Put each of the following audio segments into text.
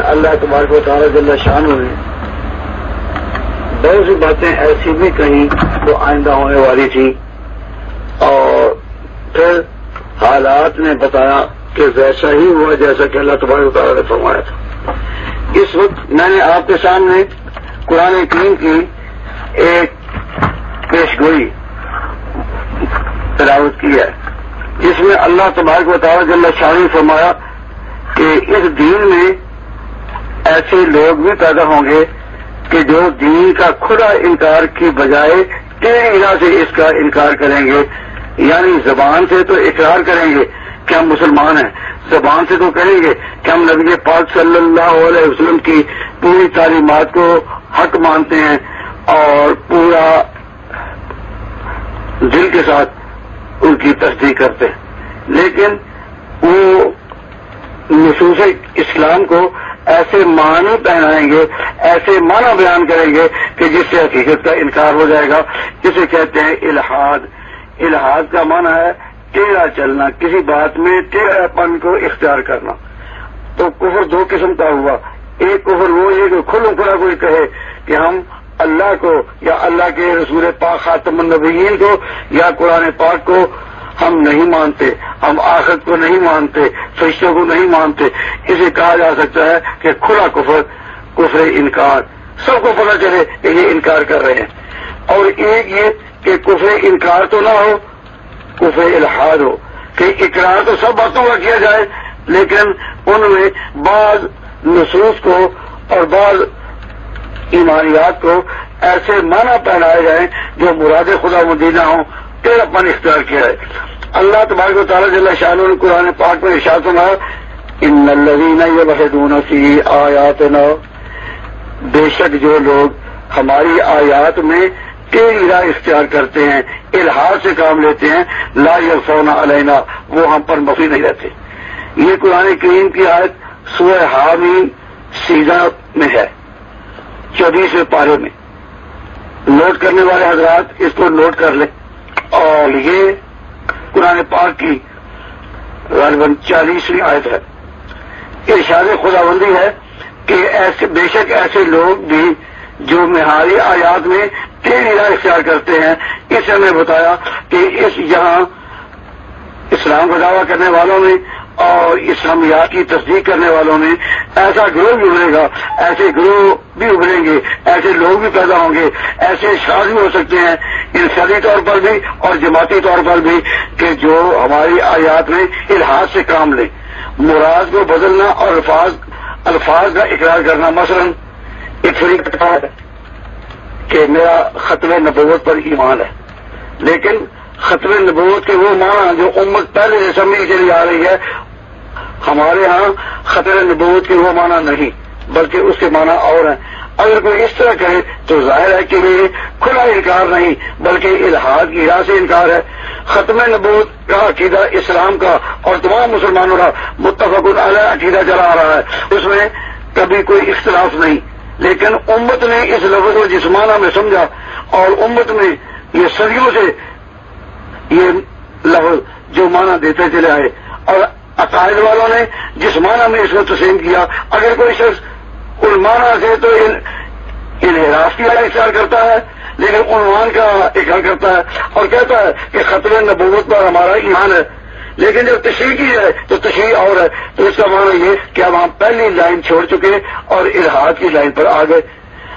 اللہ تبارک و تعالیٰ جل شانہ نے بہت سی باتیں ایسی بھی کہیں جو آئندہ ہونے والی تھی، اور پھر حالات نے بتایا کہ ویسا ہی ہوا جیسا کہ اللہ تبارک و تعالیٰ نے فرمایا تھا۔ اس وقت میں نے آپ کے سامنے قرآن کریم کی ایک پیش گوئی تلاوت کی ہے، جس میں اللہ تبارک و تعالیٰ جل شانہ نے فرمایا کہ اس دین میں ایسے لوگ بھی پیدا ہوں گے کہ جو دین کا کھلا انکار کی بجائے ٹیڑھی راہ سے اس کا انکار کریں گے، یعنی زبان سے تو اقرار کریں گے کہ ہم مسلمان ہیں، زبان سے تو کہیں گے کہ ہم نبی پاک صلی اللہ علیہ وسلم کی پوری تعلیمات کو حق مانتے ہیں اور پورا دل کے ساتھ ان کی تصدیق کرتے ہیں، لیکن وہ نصوص اسلام کو ایسے معنی پہنائیں گے، ایسے معنی بیان کریں گے کہ جس سے حقیقت کا انکار ہو جائے گا۔ جسے کہتے ہیں الحاد۔ الحاد کا معنی ہے ٹیڑھا چلنا، کسی بات میں ٹیڑھا پن کو اختیار کرنا۔ تو کفر دو قسم کا ہوا، ایک کفر وہ یہ کہ کھلم کھلا کوئی کہے کہ ہم اللہ کو یا اللہ کے رسول پاک خاتم النبیین کو یا قرآن پاک کو ہم نہیں مانتے، ہم آخرت کو نہیں مانتے، فرشتوں کو نہیں مانتے۔ اسے کہا جا سکتا ہے کہ کھلا کفر، کفر انکار، سب کو پتہ چلے کہ یہ انکار کر رہے ہیں۔ اور ایک یہ کہ کفر انکار تو نہ ہو، کفر الحاد ہو، کہ اقرار تو سب باتوں کا کیا جائے لیکن ان میں بعض نصوص کو اور بعض ایمانیات کو ایسے معنی پہنائے جائیں جو مراد خدا مدینہ ہوں، ٹیڑھا پن اختیار کیا ہے۔ اللہ تبارک و تعالیٰ جل شانہ نے قرآن پاک میں ارشاد فرمایا ان الذین یلحدون فی آیاتنا، بے شک جو لوگ ہماری آیات میں ٹیڑھی راہ اختیار کرتے ہیں، الحاد سے کام لیتے ہیں، لا یخفون علینا، وہ ہم پر مخفی نہیں رہتے۔ یہ قرآن کریم کی آیت سورہ حامیم سیدہ میں ہے، 24ویں پارے میں۔ نوٹ کرنے والے حضرات اس کو نوٹ کر لیں۔ اور یہ قرآن پاک کی غالباً 40ویں آیت ہے۔ ارشاد خداوندی ہے کہ ایسے بے شک ایسے لوگ بھی جو ہماری آیات میں ٹیڑھی راہ اختیار کرتے ہیں۔ اس سے ہمیں بتایا کہ اس یہاں اسلام کا دعویٰ کرنے والوں میں اور اسلامیات کی تصدیق کرنے والوں میں ایسا گروہ بھی ابھرے گا، ایسے گروہ بھی ابھریں گے، ایسے لوگ بھی پیدا ہوں گے، ایسے اشخاص بھی ہو سکتے ہیں انفرادی طور پر بھی اور جماعتی طور پر بھی کہ جو ہماری آیات میں الحاد سے کام لیں، مراد کو بدلنا اور الفاظ کا اقرار کرنا۔ مثلا ایک فریق کہتا ہے کہ میرا ختم نبوت پر ایمان ہے، لیکن ختم نبوت کے وہ معنی جو امت پہلے سے سمجھی چلی آ رہی ہے، ہمارے ہاں ختم نبوت کے وہ معنی نہیں بلکہ اس کے معنی اور ہیں۔ اگر کوئی اس طرح کہے تو ظاہر ہے کہ یہ کھلا انکار نہیں بلکہ الحاد کی راہ سے انکار ہے۔ ختم نبوت کا عقیدہ اسلام کا اور تمام مسلمانوں کا متفق علیہ عقیدہ چلا آ رہا ہے، اس میں کبھی کوئی اختلاف نہیں، لیکن امت نے اس لفظ کو جس معنی میں سمجھا اور امت میں یہ صدیوں سے یہ لفظ جو معنی دیتے چلے آئے اور عقائد والوں نے جس معنی میں اس کو تسلیم کیا، اگر کوئی شخص ان معنی سے تو انحراف کی راہ اختیار کرتا ہے لیکن عنوان کا اقرار کرتا ہے اور کہتا ہے کہ ختم نبوت پر ہمارا ایمان ہے، لیکن جب تشریح کی جائے تو تشریح اور ہے، تو اس کا معنی یہ کہ اب ہم پہلی لائن چھوڑ چکے اور الحاد کی لائن پر آ گئے۔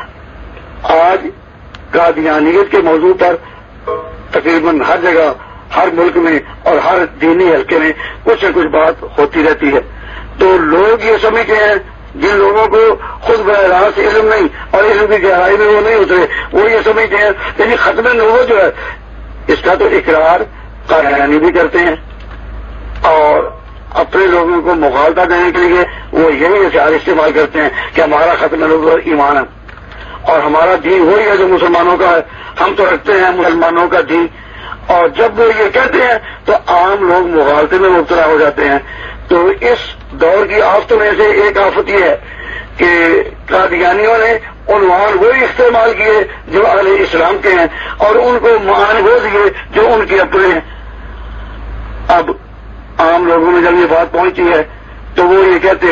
آج قادیانیت کے موضوع پر تقریباً ہر جگہ، ہر ملک میں اور ہر دینی حلقے میں کچھ نہ کچھ بات ہوتی رہتی ہے۔ تو لوگ یہ سمجھتے ہیں، جن لوگوں کو خود براہ راست علم نہیں اور علم کی گہرائی میں وہ نہیں اترے، وہ یہ سمجھتے ہیں کہ یہ ختم نبوت جو ہے اس کا تو اقرار قادیانی بھی کرتے ہیں، اور اپنے لوگوں کو مغالطہ دینے کے لیے وہ یہی اشعار استعمال کرتے ہیں کہ ہمارا ختم نبوت ایمان ہے اور ہمارا دین وہی ہے جو مسلمانوں کا ہے، ہم تو رکھتے ہیں مسلمانوں کا دین۔ اور جب وہ یہ کہتے ہیں تو عام لوگ مغالطے میں مبتلا ہو جاتے ہیں۔ تو اس دور کی آفتوں میں سے ایک آفت یہ ہے کہ قادیانیوں نے عنوان وہی استعمال کیے جو اہل اسلام کے ہیں اور ان کو معنی وہ دیے جو ان کے اپنے ہیں۔ اب عام لوگوں میں جب یہ بات پہنچی ہے تو وہ یہ کہتے ہیں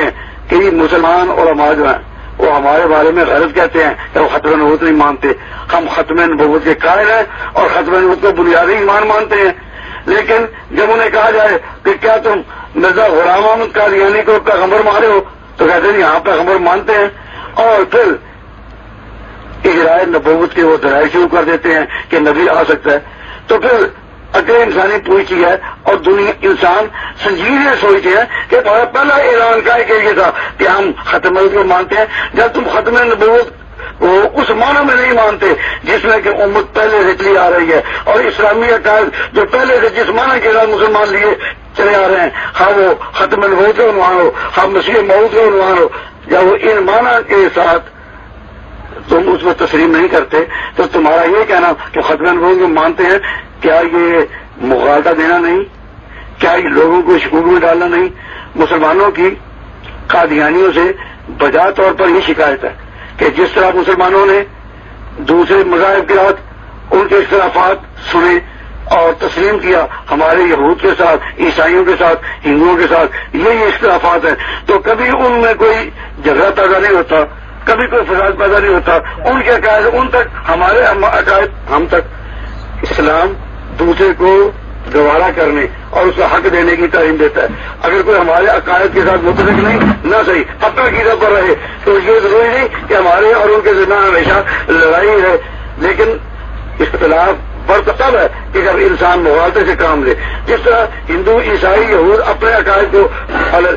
کہ یہ مسلمان علماء جو ہیں وہ ہمارے بارے میں غلط کہتے ہیں کہ وہ ختم نبوت نہیں مانتے. ہم ختم نبوت کے قائل ہیں اور ختم نبوت کو بنیادی ایمان مانتے ہیں. لیکن جب انہیں کہا جائے کہ کیا تم مرزا غلام احمد قادیانی کو پیغمبر مانے ہو تو کہتے ہیں ہاں پیغمبر مانتے ہیں. اور پھر اجرائے نبوت کے وہ دلائل شروع کر دیتے ہیں کہ نبی آ سکتا ہے. تو پھر عقل انسانی پوچھتی ہے اور دنیا انسان سنجیدگی سوچتے ہیں کہ تمہارا پہلا اعلان کا یہ تھا کہ ہم ختم نبوت کو مانتے ہیں. جب تم ختم نبوت کو اس معنی میں نہیں مانتے جس میں کہ امت پہلے سے چلی آ رہی ہے اور اسلامی عقائد جو پہلے سے جس معنی کے ساتھ مسلمان لیے چلے آ رہے ہیں, ہاں وہ ختم نبوت کا عنوان ہو, ہاں مسیح موعود کا عنوان ہو, جب وہ ان معنی کے ساتھ تم اس کو تسلیم نہیں کرتے تو تمہارا یہ کہنا کہ ختم نبوت کو مانتے ہیں, کیا یہ مغالطہ دینا نہیں؟ کیا یہ لوگوں کو شکوک میں ڈالنا نہیں؟ مسلمانوں کی قادیانیوں سے بجا طور پر یہ شکایت ہے کہ جس طرح مسلمانوں نے دوسرے مذاہب کے ساتھ ان کے اختلافات سنے اور تسلیم کیا, ہمارے یہود کے ساتھ, عیسائیوں کے ساتھ, ہندوؤں کے ساتھ یہی اختلافات ہیں, تو کبھی ان میں کوئی جھگڑا پیدا نہیں ہوتا, کبھی کوئی فساد پیدا نہیں ہوتا. ان کے عقائد ان تک, ہمارے عقائد ہم تک. اسلام دوسرے کو گوارا کرنے اور اس کو حق دینے کی تعلیم دیتا ہے. اگر کوئی ہمارے عقائد کے ساتھ متفق نہیں نہ صحیح اپنا عقیدہ پر رہے تو یہ ضروری نہیں کہ ہمارے اور ان کے درمیان ہمیشہ لڑائی ہے, لیکن اختلاف بڑھتا تب ہے کہ جب انسان مغالطے سے کام لے. جس طرح ہندو, عیسائی, یہود اپنے عقائد کو الگ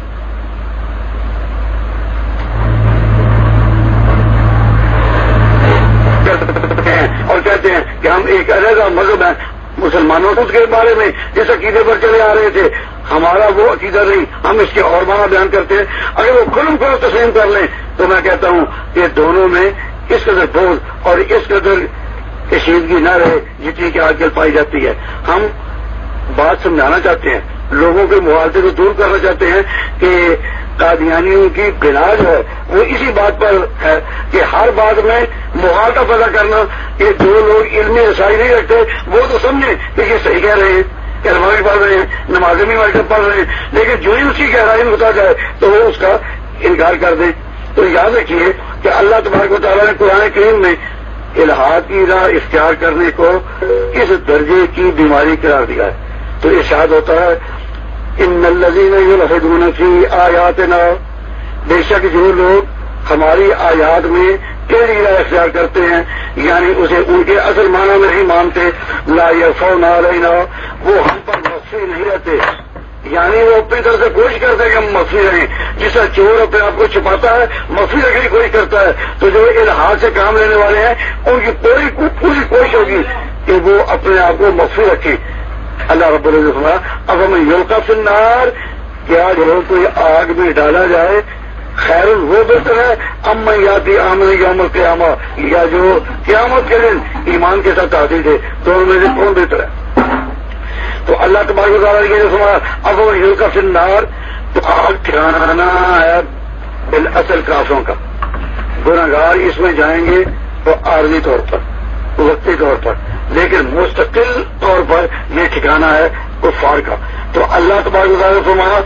اور کہتے ہیں کہ ہم ایک علیحدہ مذہب ہیں. مسلمانوں کے بارے میں جس عقیدے پر چلے آ رہے تھے ہمارا وہ عقیدہ نہیں, ہم اس کے اور معنی بیان کرتے ہیں. اگر وہ کھلم کھلم تسلیم کر لیں تو میں کہتا ہوں کہ دونوں میں اس قدر بوجھ اور اس قدر کشیدگی نہ رہے جتنی کہ آج کل پائی جاتی ہے. ہم بات سمجھانا چاہتے ہیں, لوگوں کے مغالطے کو دور کرنا چاہتے ہیں کہ قادیانیوں کی بنا جو ہے وہ اسی بات پر ہے کہ ہر بات میں مغالطہ پیدا کرنا. کہ جو لوگ علمی رسائی نہیں رکھتے وہ تو سمجھیں کہ یہ صحیح کہہ رہے ہیں, کلمہ بھی پڑھ رہے ہیں, نمازیں بھی مکتب پڑھ رہے ہیں, لیکن جو ہی اس کی گہرائی میں ہوتا جائے تو وہ اس کا انکار کر دیں. تو یاد رکھیے کہ اللہ تبارک و تعالیٰ نے قرآن کریم میں الحاد کی راہ اختیار کرنے کو اس درجے کی بیماری قرار دیا ہے. تو ارشاد ہوتا ہے ان الذین یلحدون فی آیاتنا, بے شک جو لوگ ہماری آیات میں ٹیڑھی راہ اختیار کرتے ہیں یعنی اسے ان کے اصل معنی میں نہیں مانتے, لا یرفعون علینا, وہ ہم پر مخفی نہیں رہتے, یعنی وہ اپنی طرف سے کوشش کرتے ہیں کہ ہم مخفی رہیں. جس طرح چور اپنے آپ کو چھپاتا ہے مخفی رکھنے کی کوشش کرتا ہے, تو جو الحاد سے کام لینے والے ہیں ان کی پوری کوشش ہوگی کہ وہ اپنے آپ کو مخفی رکھیں. اللہ رب العزت اب ہمیں یلقی فی النار, کیا جو کوئی آگ میں ڈالا جائے خیر وہ بہتر ہے ام یاتی آمن یوم القیامہ, یا جو قیامت کے دن ایمان کے ساتھ آتی تھے, دونوں میں سے کون بہتر ہے؟ تو اللہ تبارک و تعالیٰ نے فرمایا اب وہ یلقی فی النار, تو آگ ٹھکانا ہے بالاصل کافروں کا. گناہگار اس میں جائیں گے تو عارضی طور پر, وقتی طور پر, لیکن مستقل طور پر یہ ٹھکانا ہے کفار کا. تو اللہ تبارک و تعالیٰ نے فرمایا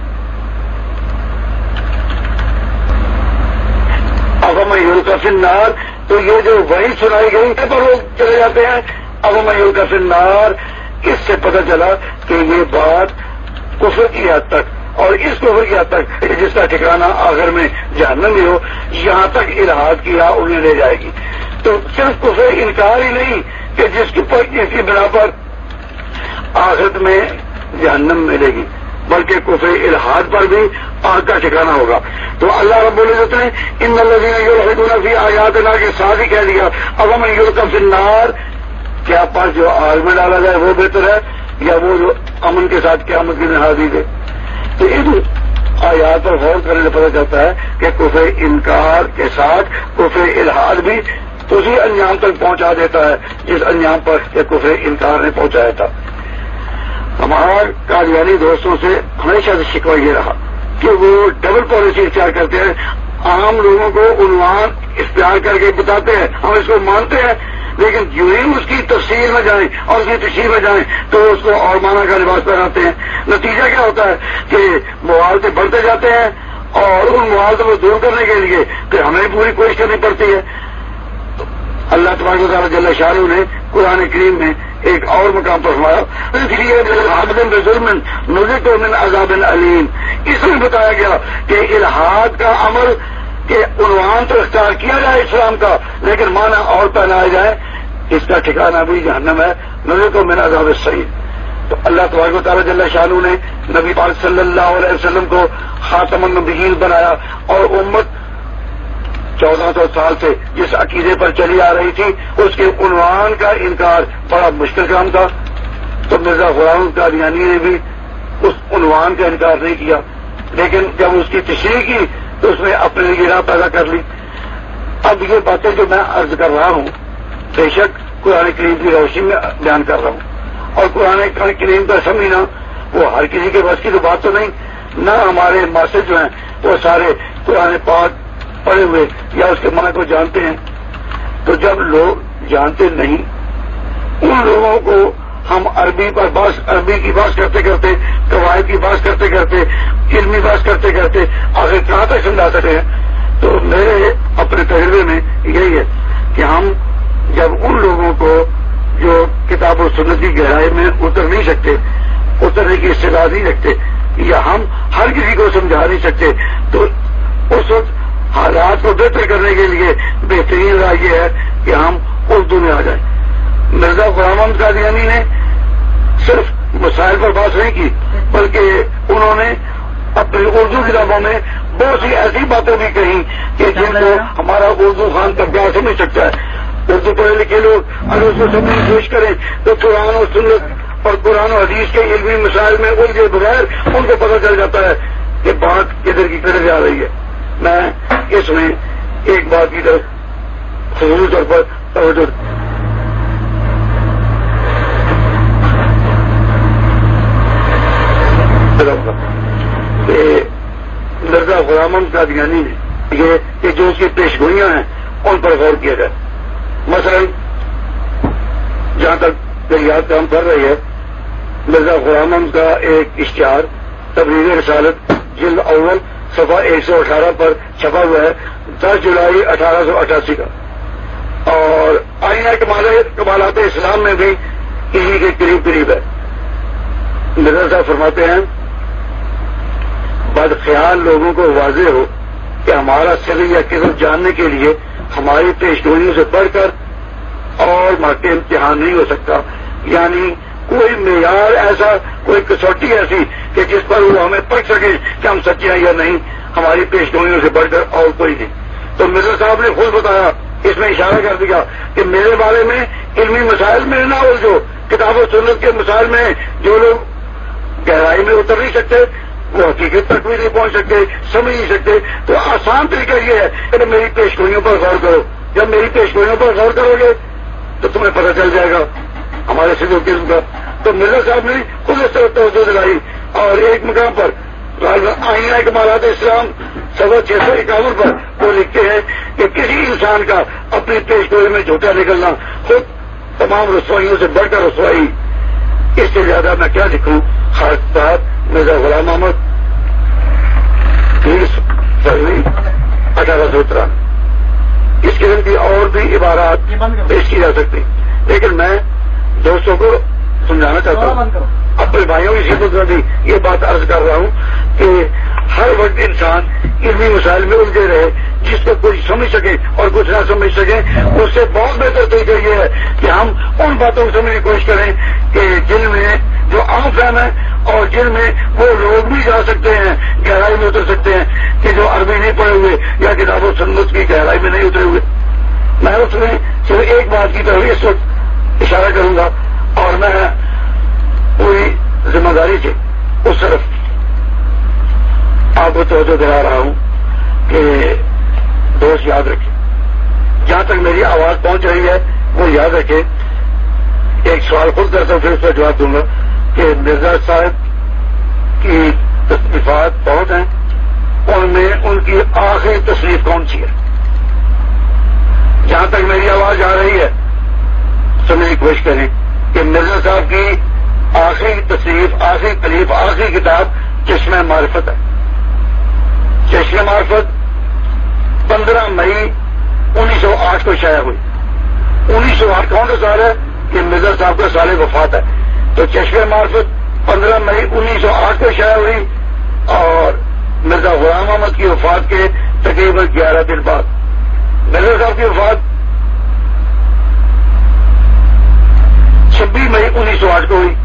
اب ہمیں یلقی فی النار, تو یہ جو وہی سنائی گئی پر لوگ چلے جاتے ہیں. اب ہمیں یلقی فی النار, اس سے پتہ چلا کہ یہ بات کفر کی حد تک اور اس کفر کی حد تک جس کا ٹھکانا آخر میں جہنم ہی ہو, یہاں تک الحاد کی راہ انہیں لے جائے گی. تو صرف کفر انکار ہی نہیں کہ جس کی بنا پر آخرت میں جہنم ملے گی, بلکہ کفر الحاد پر بھی آگ کا ٹھکانا ہوگا. تو اللہ رب العزت نے ان الذین یلحدون فی آیاتنا کے ساتھ ہی کہہ دیا اب ہم یلقی فی النار, کیا پاس جو آگ میں ڈالا جائے وہ بہتر ہے یا وہ جو امن کے ساتھ قیامت کی دن حاضر دے. تو ان آیات پر غور کرنے سے پتہ چلتا ہے کہ کفر انکار کے ساتھ کفر الحاد بھی اسی انجام تک پہنچا دیتا ہے جس انجام پر کہ کفر انکار نے پہنچایا تھا. ہمارا قادیانی دوستوں سے ہمیشہ سے شکوہ یہ رہا کہ وہ ڈبل پالیسی اختیار کرتے ہیں, عام لوگوں کو عنوان اختیار کر کے بتاتے ہیں, ہم اس کو مانتے ہیں, لیکن جو ہی اس کی تفصیل میں جائیں اور اس کی تشریح میں جائیں تو اس کو اور معنی کا لباس پہناتے ہیں. نتیجہ کیا ہوتا ہے کہ مغالطے بڑھتے جاتے ہیں اور ان معاوضوں کو دور کرنے کے لیے کہ ہمیں پوری کوشش کرنی پڑتی ہے. اللہ تبارک و تعالیٰ جل شانہ نے قرآن کریم میں ایک اور مقام پر فرمایا من عذاب علیم. اس میں بتایا گیا کہ الحاد کا عمل کے عنوان تو اختیار کیا جائے اسلام کا، لیکن معنی اور پہنایا جائے اس کا ٹھکانہ بھی جہنم ہے. نذرت من عذاب السعیر. تو اللہ تبارک و تعالیٰ جل شانہ نے نبی پاک صلی اللہ علیہ وسلم کو خاتم النبیین بنایا، اور امت 1400 سال سے جس عقیدے پر چلی آ رہی تھی اس کے عنوان کا انکار بڑا مشکل کام تھا. تو مرزا غلام قادیانی نے بھی اس عنوان کا انکار نہیں کیا، لیکن جب اس کی تشریح کی تو اس نے اپنے لیے راہ پیدا کر لی. اب یہ باتیں جو میں عرض کر رہا ہوں بے شک قرآن کریم کی روشنی میں بیان کر رہا ہوں، اور قرآن کریم کا سمجھنا وہ ہر کسی کے بس کی تو بات تو نہیں. نہ ہمارے معاشرے جو ہیں وہ سارے قرآن پاک پڑھے ہوئے یا اس کے معنی کو جانتے ہیں. تو جب لوگ جانتے نہیں ان لوگوں کو ہم عربی کی بات کرتے کرتے، قواعد کی بات کرتے کرتے، علمی بات کرتے کرتے آخر کہاں تک سمجھا سکتے ہیں. تو میرے اپنے تجربے میں یہی ہے کہ ہم جب ان لوگوں کو جو کتاب و سنت کی گہرائی میں اتر نہیں سکتے، اترنے کی استعداد نہیں رکھتے، یا ہم ہر کسی کو سمجھا نہیں سکتے، تو اس وقت حالات کو بہتر کرنے کے لیے بہترین رائے یہ ہے کہ ہم اردو میں آ جائیں. مرزا غلام احمد قادیانی نے صرف مسائل پر بات نہیں کی، بلکہ انہوں نے اپنی اردو کتابوں میں بہت سی ایسی باتیں بھی کہیں کہ جن کو ہمارا اردو خان طبقہ سمجھ سکتا ہے. اردو پڑھے لکھے لوگ اگر اس کو سمجھنے کی کوشش کریں تو قرآن و سنت اور قرآن و حدیث کے علمی مسائل میں الجھے بغیر ان کو پتہ چل جاتا ہے کہ بات کدھر کی کدھر جا رہی ہے. میں اس میں ایک بات کی طرف خصوصی طور پر توجہ کہ مرزا غلام احمد قادیانی نے یہ کہ جو اس کی پیشگوئیاں ہیں ان پر غور کیا جائے. مثلا جہاں تک میری یاد کام کر رہی ہے، مرزا غلام احمد کا ایک اشتہار تبلیغ رسالت جلد اول صفحہ 118 پر چھپا ہوا ہے 10 جولائی 1888 کا، اور آئینہ کمالات اسلام میں بھی اسی کے قریب قریب ہے. مرزا صاحب فرماتے ہیں بد خیال لوگوں کو واضح ہو کہ ہمارا سر یا قسم جاننے کے لیے ہماری پیشگوئیوں سے بڑھ کر اور مارکے امتحان نہیں ہو سکتا. یعنی کوئی معیار ایسا، کوئی کسوٹی ایسی کہ جس پر وہ ہمیں پرکھ سکے کہ ہم سچے ہیں یا نہیں، ہماری پیشگوئیوں سے بڑھ کر اور کوئی نہیں. تو مرزا صاحب نے خود بتایا، اس میں اشارہ کر دیا کہ میرے بارے میں علمی مسائل میں نہ الجھو، کتاب و سنت کے مسائل میں جو لوگ گہرائی میں اتر نہیں سکتے، وہ حقیقت تک بھی نہیں پہنچ سکتے، سمجھ نہیں سکتے، تو آسان طریقہ یہ ہے کہ میری پیشگوئیوں پر غور کرو. جب میری پیشگوئیوں پر غور کرو گے تو تمہیں پتہ چل جائے گا ہمارے سدھ و قسم کا. تو مرزا صاحب نے خود اس طرح توجہ دلائی، اور ایک مقام پر آئینہ کمالات اسلام صفحہ 651 پر وہ لکھتے ہیں کہ کسی انسان کا اپنی پیشگوئی میں جھوٹا نکلنا خود تمام رسوائیوں سے بڑھ کر رسوائی. اس سے زیادہ میں کیا لکھوں. خاص بات مرزا غلام احمد 30 فروری 1893. اس قسم کی اور بھی عبارات پیش کی جا سکتی، لیکن میں دوستوں کو سمجھانا چاہتا ہوں، اپنے بھائیوں کی خدمت میں بھی یہ بات عرض کر رہا ہوں کہ ہر وقت انسان علمی مسائل میں الجھے رہے. جس کو کچھ سمجھ سکے اور کچھ نہ سمجھ سکے، اس سے بہت بہتر طریقہ یہ ہے کہ ہم ان باتوں کو سمجھنے کی کوشش کریں کہ جن میں جو عام فہم ہے اور جن میں وہ لوگ بھی جا سکتے ہیں، گہرائی میں اتر سکتے ہیں، کہ جو عربی نہیں پڑھے ہوئے یا کتاب و سنت کی گہرائی میں نہیں اترے ہوئے. میں اس میں صرف ایک بات کی طرف اس وقت اشارہ کروں گا، اور میں پوری ذمہ داری سے اس طرف آپ کو توجہ دلا رہا ہوں کہ دوست یاد رکھیں، جہاں تک میری آواز پہنچ رہی ہے وہ یاد رکھیں. ایک سوال خود کرتا ہوں پھر اس کا جواب دوں گا کہ مرزا صاحب کی تصنیفات بہت ہیں، ان میں ان کی آخری تصنیف کون سی ہے؟ جہاں تک میری آواز آ رہی ہے سننے کی کوشش کریں کہ مرزا صاحب کی آخری تصنیف، آخری تالیف، آخری کتاب چشمہ معرفت ہے. چشمہ معرفت 15 مئی 1908 کو شائع ہوئی. 1908 کون سا سال ہے؟ یہ مرزا صاحب کا سال وفات ہے. تو چشمہ معرفت 15 مئی 1908 کو شائع ہوئی اور مرزا غلام احمد کی وفات کے تقریباً 11 دن بعد مرزا صاحب کی وفات 26 مئی 1908 کو ہوئی.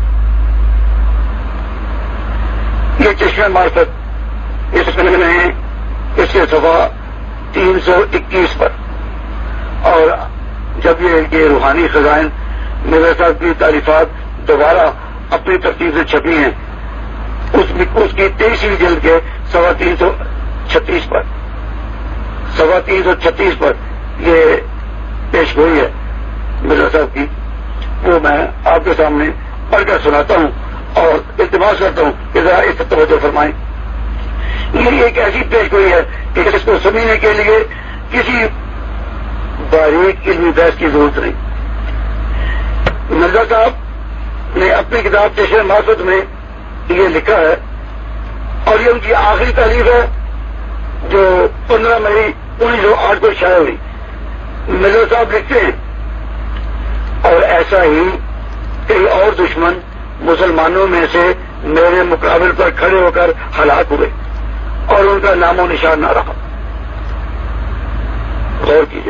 یہ چشمہ معرفت اس میں اس کے صفحہ 321 پر. اور جب یہ روحانی خزائن مرزا صاحب کی تعریفات دوبارہ اپنی ترتیب سے چھپی ہیں اس کی 23ویں جلد کے صفحہ 336 پر صفحہ 336 پر یہ پیش گوئی ہے مرزا صاحب کی. وہ میں آپ کے سامنے پڑھ کر سناتا ہوں اور التماس کرتا ہوں کہ ذرا اس پر توجہ فرمائیں. یہ ایک ایسی پیش گوئی ہے کہ اس کو سمجھنے کے لیے کسی باریک علمی بحث کی ضرورت نہیں. مرزا صاحب نے اپنی کتاب چشمہ معرفت میں یہ لکھا ہے اور یہ ان کی آخری تحریر ہے جو 15 مئی 1908 کو شائع ہوئی. مرزا صاحب لکھتے ہیں اور ایسا ہی کئی اور دشمن مسلمانوں میں سے میرے مقابل پر کھڑے ہو کر ہلاک ہوئے اور ان کا نام و نشان نہ رہا. غور کیجیے.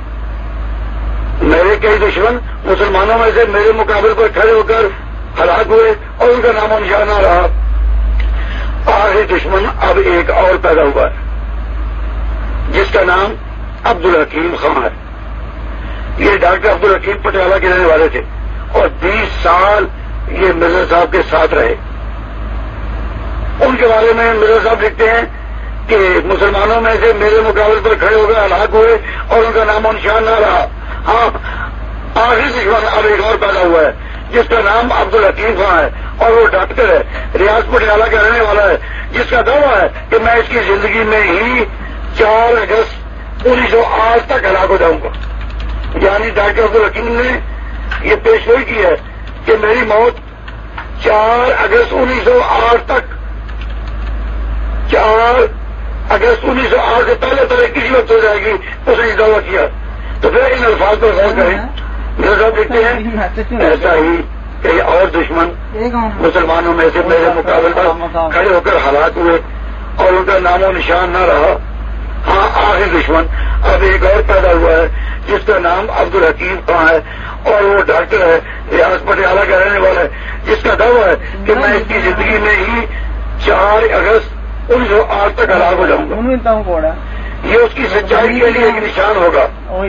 میرے کئی دشمن مسلمانوں میں سے میرے مقابل پر کھڑے ہو کر ہلاک ہوئے اور ان کا نام و نشان نہ رہا. آخری دشمن اب ایک اور پیدا ہوا ہے جس کا نام عبدالحکیم خان ہے. یہ ڈاکٹر عبدالحکیم پٹیالہ کے رہنے والے تھے اور 20 سال یہ مرزا صاحب کے ساتھ رہے. ان کے بارے میں مرزا صاحب لکھتے ہیں کہ مسلمانوں میں سے میرے مقابل پر کھڑے ہو کر ہلاک ہوئے اور ان کا نام و نشان نہ رہا. ہاں آخری دشمن اب ایک اور پیدا ہوا ہے جس کا نام عبدالحکیم خان ہے اور وہ ڈاکٹر ہے, ریاض پٹیالہ کا رہنے والا ہے, جس کا دعویٰ ہے کہ میں اس کی زندگی میں ہی 4 اگست 1908 تک ہلاک ہو جاؤں گا. یعنی ڈاکٹر عبدالحکیم نے یہ پیشگوئی کی ہے کہ میری موت 4 اگست 1908 تک 4 اگست 1908 سے پہلے کسی وقت ہو جائے گی, اس نے یہ دعویٰ کیا. تو پھر ان الفاظ پر غور کریں. میرے صاحب لکھتے ہیں ایسا ہی کئی اور دشمن مسلمانوں میں سے میرے مقابل پر کھڑے ہو کر ہلاک ہوئے اور ان کا نام و نشان نہ رہا. ہاں آخری دشمن اب ایک اور پیدا ہوا ہے جس کا نام عبدالحکیم خان ہے اور وہ ڈاکٹر ہے, ریاض پٹیالہ کا رہنے والا ہے, جس کا دعویٰ ہے کہ میں اس کی زندگی میں ہی 4 اگست 1908 تک ہلاک ہو جاؤں گا. یہ اس کی سچائی کے لیے ایک نشان ہوگا.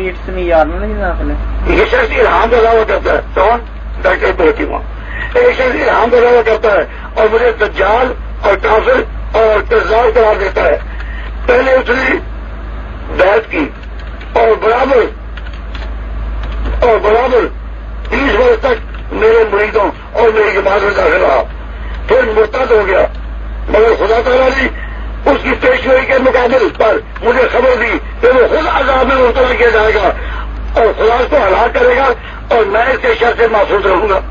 یہ شخص الہام کا دعویٰ کرتا ہے. کون؟ ڈاکٹر عبدالحکیم خان. ایک شخص الہام کا دعویٰ کرتا ہے اور مجھے دجال اور کافر اور کذاب قرار دیتا ہے. پہلے اس نے بیعت کی اور برابر 30 برس تک میرے مریدوں اور میری جماعت میں داخل رہا, پھر مرتد ہو گیا. مگر خدا تعالیٰ نے اس کی پیشگوئی کے مقابل پر مجھے خبر دی کہ وہ خود عذاب میں مبتلا کیا جائے گا اور خدا اس کو ہلاک کرے گا اور میں اس کے شر سے محفوظ رہوں گا.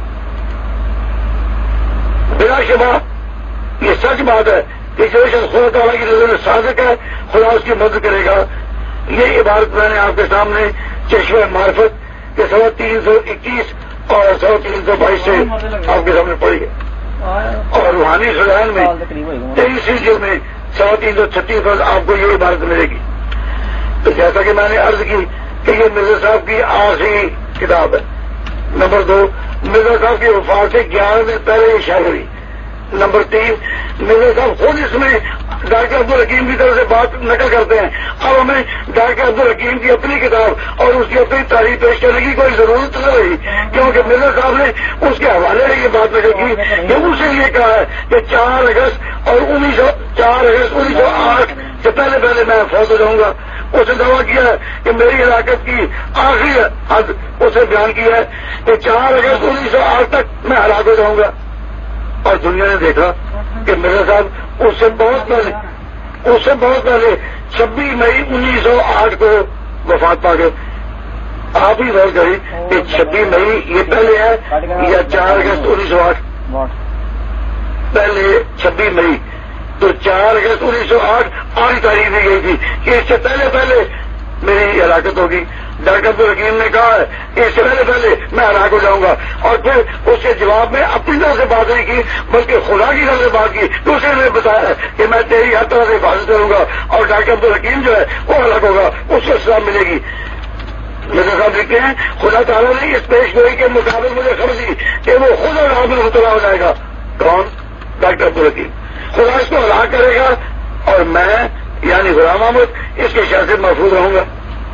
بلا شبہ یہ سچ بات ہے کہ جو شخص خدا تعالیٰ کی نظر میں صادق ہے خدا اس کی مدد کرے گا. یہ عبارت میں نے آپ کے سامنے چشمہ معرفت کے صفحہ 321 اور صفحہ 322 سے آپ کے سامنے پڑھی ہے. اور روحانی خزائن میں 23ویں جلد میں صفحہ 336 پر آپ کو یہ عبارت ملے گی. تو جیسا کہ میں نے عرض کی کہ یہ مرزا صاحب کی آخری کتاب ہے. نمبر 2, مرزا صاحب کی وفات سے 11 دن پہلے یہ شائع ہوئی. نمبر 3, مرزا صاحب خود اس میں ڈاکٹر عبدالحکیم کی طرف سے بات نقل کرتے ہیں. اب ہمیں ڈاکٹر عبدالحکیم کی اپنی کتاب اور اس کی اپنی تاریخ پیش کرنے کی کوئی ضرورت نہ رہی, کیونکہ مرزا صاحب نے اس کے حوالے سے یہ بات نقل کی کہ اس سے یہ کہا ہے کہ 4 اگست اور 1908 سے پہلے میں فوت ہو جاؤں گا. اس نے دعویٰ کیا ہے کہ میری ہلاکت کی آخری حد اسے بیان کیا ہے کہ 4 اگست 1908 تک میں ہلاک ہو جاؤں گا. اور دنیا نے دیکھا کہ مرزا صاحب اس سے بہت پہلے 26 مئی 1908 کو وفات پا گئے. آپ ہی غور کریں کہ 26 مئی یہ پہلے ہے یا 4 اگست 1908؟ پہلے 26 مئی تو 4 اگست 1908 آخری تاریخ دی گئی تھی کہ اس سے پہلے میری ہلاکت ہوگی. ڈاکٹر عبدالحکیم نے کہا ہے کہ اس سے پہلے میں ہلاک ہو جاؤں گا. اور پھر اس کے جواب میں اپنی طرف سے بات نہیں کی بلکہ خدا کی طرف سے بات کی. دوسرے نے بتایا کہ میں تیری ہر طرح سے حفاظت کروں گا اور ڈاکٹر عبدالحکیم جو ہے وہ ہلاک ہوگا, اس کو سزا ملے گی. مرزا صاحب لکھتے ہیں خدا تعالیٰ نے اس پیش گوئی کے مطابق مجھے خبر دی کہ وہ خود عذاب میں مبتلا ہو جائے گا. کون؟ ڈاکٹر عبدالحکیم. خدا اس کو ہلاک کرے گا اور میں یعنی غلام احمد اس کے شر سے محفوظ رہوں گا.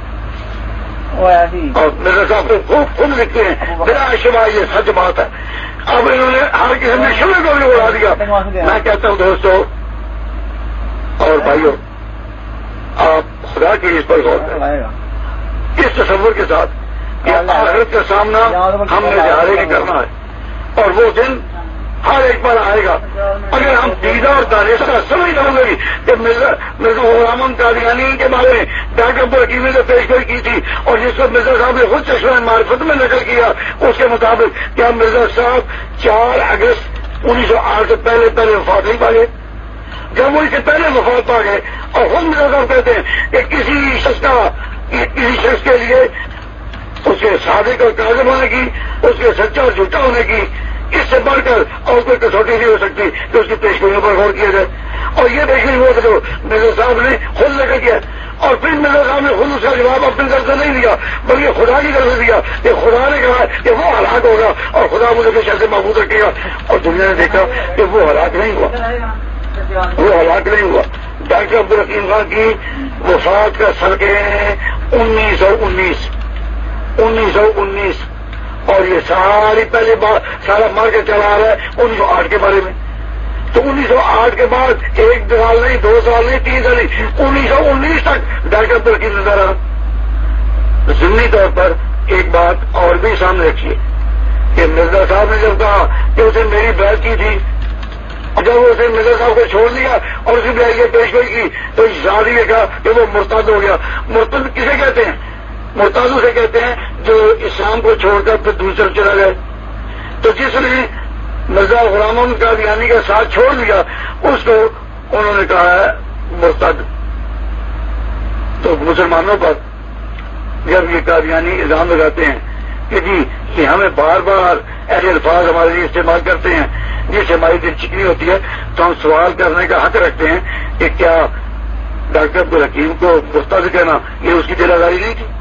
اور مرزا صاحب خود لکھتے ہیں بلا شبہ یہ سچ بات ہے. اب انہوں نے ہر قسم میں شبہ کو بھی اڑا دیا. میں کہتا ہوں دوستو اور بھائیوں, آپ خدا کی اس پر غور کریں اس تصور کے ساتھ کہ آخرت کا سامنا ہم نے جہارے کے کرنا ہے اور وہ دن ہر ایک پر آئے گا. اگر ہم دیدہ اور دانستہ سمجھ لوں گے کہ مرزا غلام قادیانی کے بارے میں ڈاکٹر عبدالحکیم نے پیش گوئی کی تھی اور جس کو مرزا صاحب نے خود چشمہ معرفت میں نقل کیا اس کے مطابق کیا مرزا صاحب 4 اگست 1908 سے پہلے وفات نہیں پا گئے؟ جب وہ اس سے پہلے وفات پا گئے اور خود مرزا صاحب کہتے ہیں کہ کسی شخص کے لیے اس کے صادق اور کاذب ہونے کی, اس کے سچا اور جھوٹا ہونے کی اس سے بڑھ کر اور کوئی کسوٹی نہیں ہو سکتی کہ اس کی پیشگوئیوں پر غور کیا جائے. اور یہ پیشگوئی وہ جو مرزا صاحب نے خود لے کر کیا اور پھر مرزا صاحب نے خود اس کا جواب اپنی طرف سے نہیں دیا بلکہ خدا کی طرف سے دیا کہ خدا نے کہا کہ وہ ہلاک ہوگا اور خدا مجھے کے شر سے محفوظ رکھے گا. اور دنیا نے دیکھا کہ وہ ہلاک نہیں ہوا. ڈاکٹر عبدالحکیم خان کی وفات کا سرکے 1919 اور یہ ساری پہلے بات سارا مار کے چلا آ رہا ہے 1908 کے بارے میں. تو 1908 کے بعد 1 سال نہیں 2 سال نہیں 3 سال نہیں 1919 تک ڈاکٹر عبدالحکیم نظر رہا. ضمنی طور پر ایک بات اور بھی سامنے رکھیے کہ مرزا صاحب نے جب کہا کہ اسے میری بیعت کی تھی, جب اسے مرزا صاحب کو چھوڑ دیا اور اسی بیعت کی پیشگوئی کی تو شادی نے کہا کہ وہ مرتد ہو گیا. مرتد کسے کہتے ہیں؟ مرتد اسے کہتے ہیں جو اسلام کو چھوڑ کر پھر دوسری طرف چلا گئے. تو جس نے مرزا غلام احمد قادیانی کا ساتھ چھوڑ دیا اس کو انہوں نے کہا ہے مرتد. تو مسلمانوں پر جب یہ قادیانی الزام لگاتے ہیں کہ جی کہ ہمیں بار بار ایسے الفاظ ہمارے لیے استعمال کرتے ہیں جس سے ہماری دل چکنی ہوتی ہے, تو ہم سوال کرنے کا حق رکھتے ہیں کہ کیا ڈاکٹر عبدالحکیم کو مرتد کہنا یہ اس کی دل آزاری نہیں تھی؟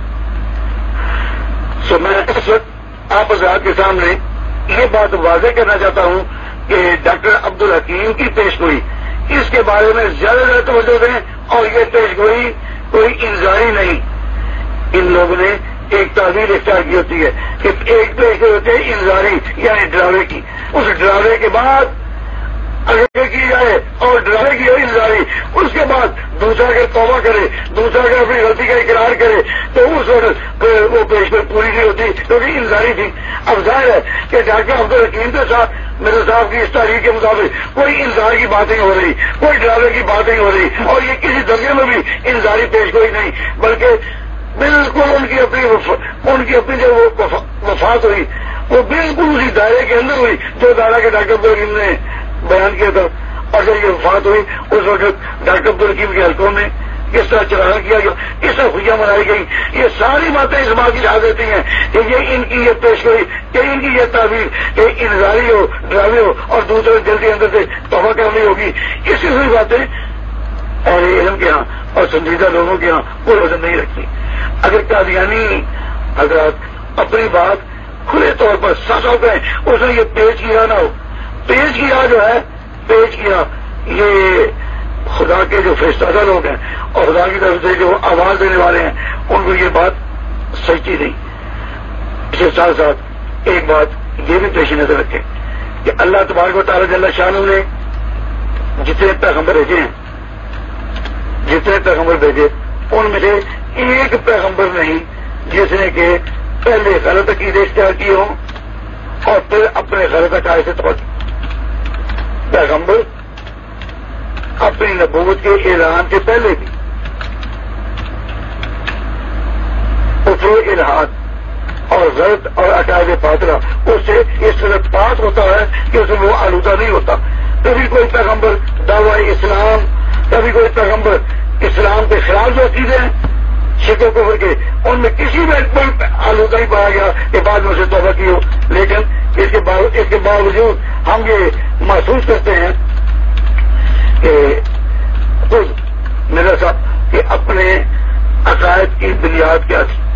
سو میں اس وقت آپ حضرات کے سامنے یہ بات واضح کرنا چاہتا ہوں کہ ڈاکٹر عبدالحکیم کی پیشگوئی اس کے بارے میں زیادہ توجہ دیں اور یہ پیشگوئی کوئی انذاری نہیں. ان لوگوں نے ایک تعبیر اختیار کی ہوتی ہے کہ ایک پیشگوئی ہوتی ہے انذاری یعنی ڈراوے کی, اس ڈراوے کے بعد اگر کی جائے اور ڈراوے کی انذاری, اس کے بعد دوسرا اگر توبہ کرے, دوسرا اگر اپنی غلطی کا اقرار کرے تو اس وقت وہ پیشگوئی پوری نہیں ہوتی کیونکہ انذاری تھی. اب ظاہر ہے کہ ڈاکٹر عبدالحکیم کے ساتھ میرے صاحب کی اس تاریخ کے مطابق کوئی انذار کی باتیں ہو رہی, کوئی ڈراوے کی باتیں ہو رہی اور یہ کسی درجے میں بھی انذاری پیشگوئی نہیں بلکہ بالکل ان کی اپنی جو وفات ہوئی وہ بالکل اسی دائرے کے اندر ہوئی جو دائرہ کے ڈاکٹر عبدالحکیم نے بیان کیا تھا. اور جب یہ وفات ہوئی اس وقت ڈاکٹر عبدالحکیم کے حلقوں میں کس طرح چلانا کیا گیا, کس طرح خوشیاں منائی گئی, یہ ساری باتیں اس بات کی یاد دیتی ہیں کہ یہ ان کی یہ پیشگوئی کہ ان کی یہ تعبیر کہ انذاری ہو, ڈراوے ہو اور دوسرے جلدی اندر سے توبہ کرنی ہوگی, اسی ہوئی باتیں اہل علم کے ہاں اور سنجیدہ لوگوں کے ہاں کوئی وزن نہیں رکھتی. اگر قادیانی حضرات اپنی بات کھلے طور پر سچ ہو گئے, اس نے یہ پیش کیا نہ ہو, پیش کیا یہ خدا کے جو فرشتہ لوگ ہیں اور خدا کی طرف سے جو آواز دینے والے ہیں ان کو یہ بات سچی نہیں. اس کے ساتھ ساتھ ایک بات یہ بھی پیش نظر رکھیں کہ اللہ تبارک و تعالی جل شانہ نے جتنے پیغمبر بھیجے ان میں سے ایک پیغمبر نہیں جس نے کہ پہلے غلط عقیدے اختیار کیے ہوں اور پھر اپنے غلط عقائد سے توجہ. پیغمبر اپنی نبوت کے اعلان سے پہلے بھی کفر الحاد اور غلط اور عقائد باطلہ اس سے اس طرح پاک ہوتا ہے کہ اس میں وہ آلودہ نہیں ہوتا. کبھی کوئی پیغمبر دعوی اسلام، کبھی کوئی پیغمبر اسلام کے خلاف جو عقیدے ہیں شرک و کفر کے، ان میں کسی میں کوئی آلودہ نہیں پایا گیا کہ بعد میں اسے توبہ کی ہو، لیکن اس کے باوجود ہم یہ محسوس کرتے ہیں کہ خود میرا صاحب کہ اپنے عقائد کی بنیاد کیا تھی.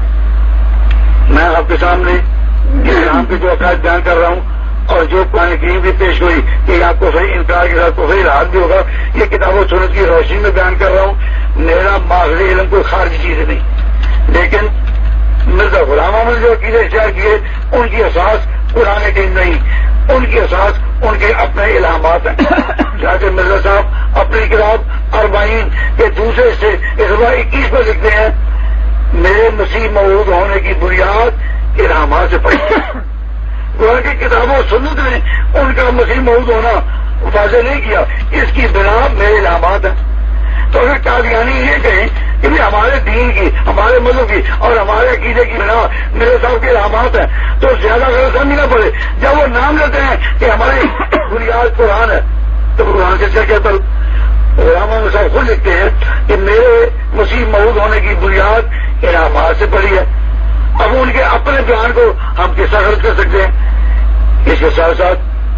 میں آپ کے سامنے اسلام کے جو عقائد بیان کر رہا ہوں اور جو قرآن کریم بھی پیش ہوئی کہ آپ کو صحیح انکار کے ساتھ کو صحیح راحت بھی ہوگا، یہ کتاب و سنت کی روشنی میں بیان کر رہا ہوں. میرا ماخذ علم کوئی خارجی چیز نہیں، لیکن مرزا غلام احمد جو عقیدے اختیار کیے ان کی اساس قرآن کریم نہیں، ان کی اساس ان کے اپنے الہامات ہیں. جہاں مرزا صاحب اپنی کتاب 40 کے دوسرے سے 21 پر لکھتے ہیں میرے مسیح موعود ہونے کی بنیاد الہامات سے پڑی. قرآن کی کتابوں سنت نے ان کا مسیح موعود ہونا واضح نہیں کیا، اس کی بنا میرے الہامات ہیں. تو اگر قادیانی یہ کہیں کہ ہمارے دین کی، ہمارے مذہب کی اور ہمارے عقیدے کی بنا میرے صاحب کے الہامات ہیں تو زیادہ غلط سمجھ نہ پڑے. جب وہ نام لیتے ہیں کہ ہماری بنیاد قرآن ہے تو قرآن سے کیا کہتا ہے؟ غلام احمد صاحب خود لکھتے ہیں کہ میرے مسیح موعود ہونے کی بنیاد الہامات سے پڑی ہے. اب ان کے اپنے بیان کو ہم کس طرح غلط کر سکتے ہیں؟ اس کے ساتھ ساتھ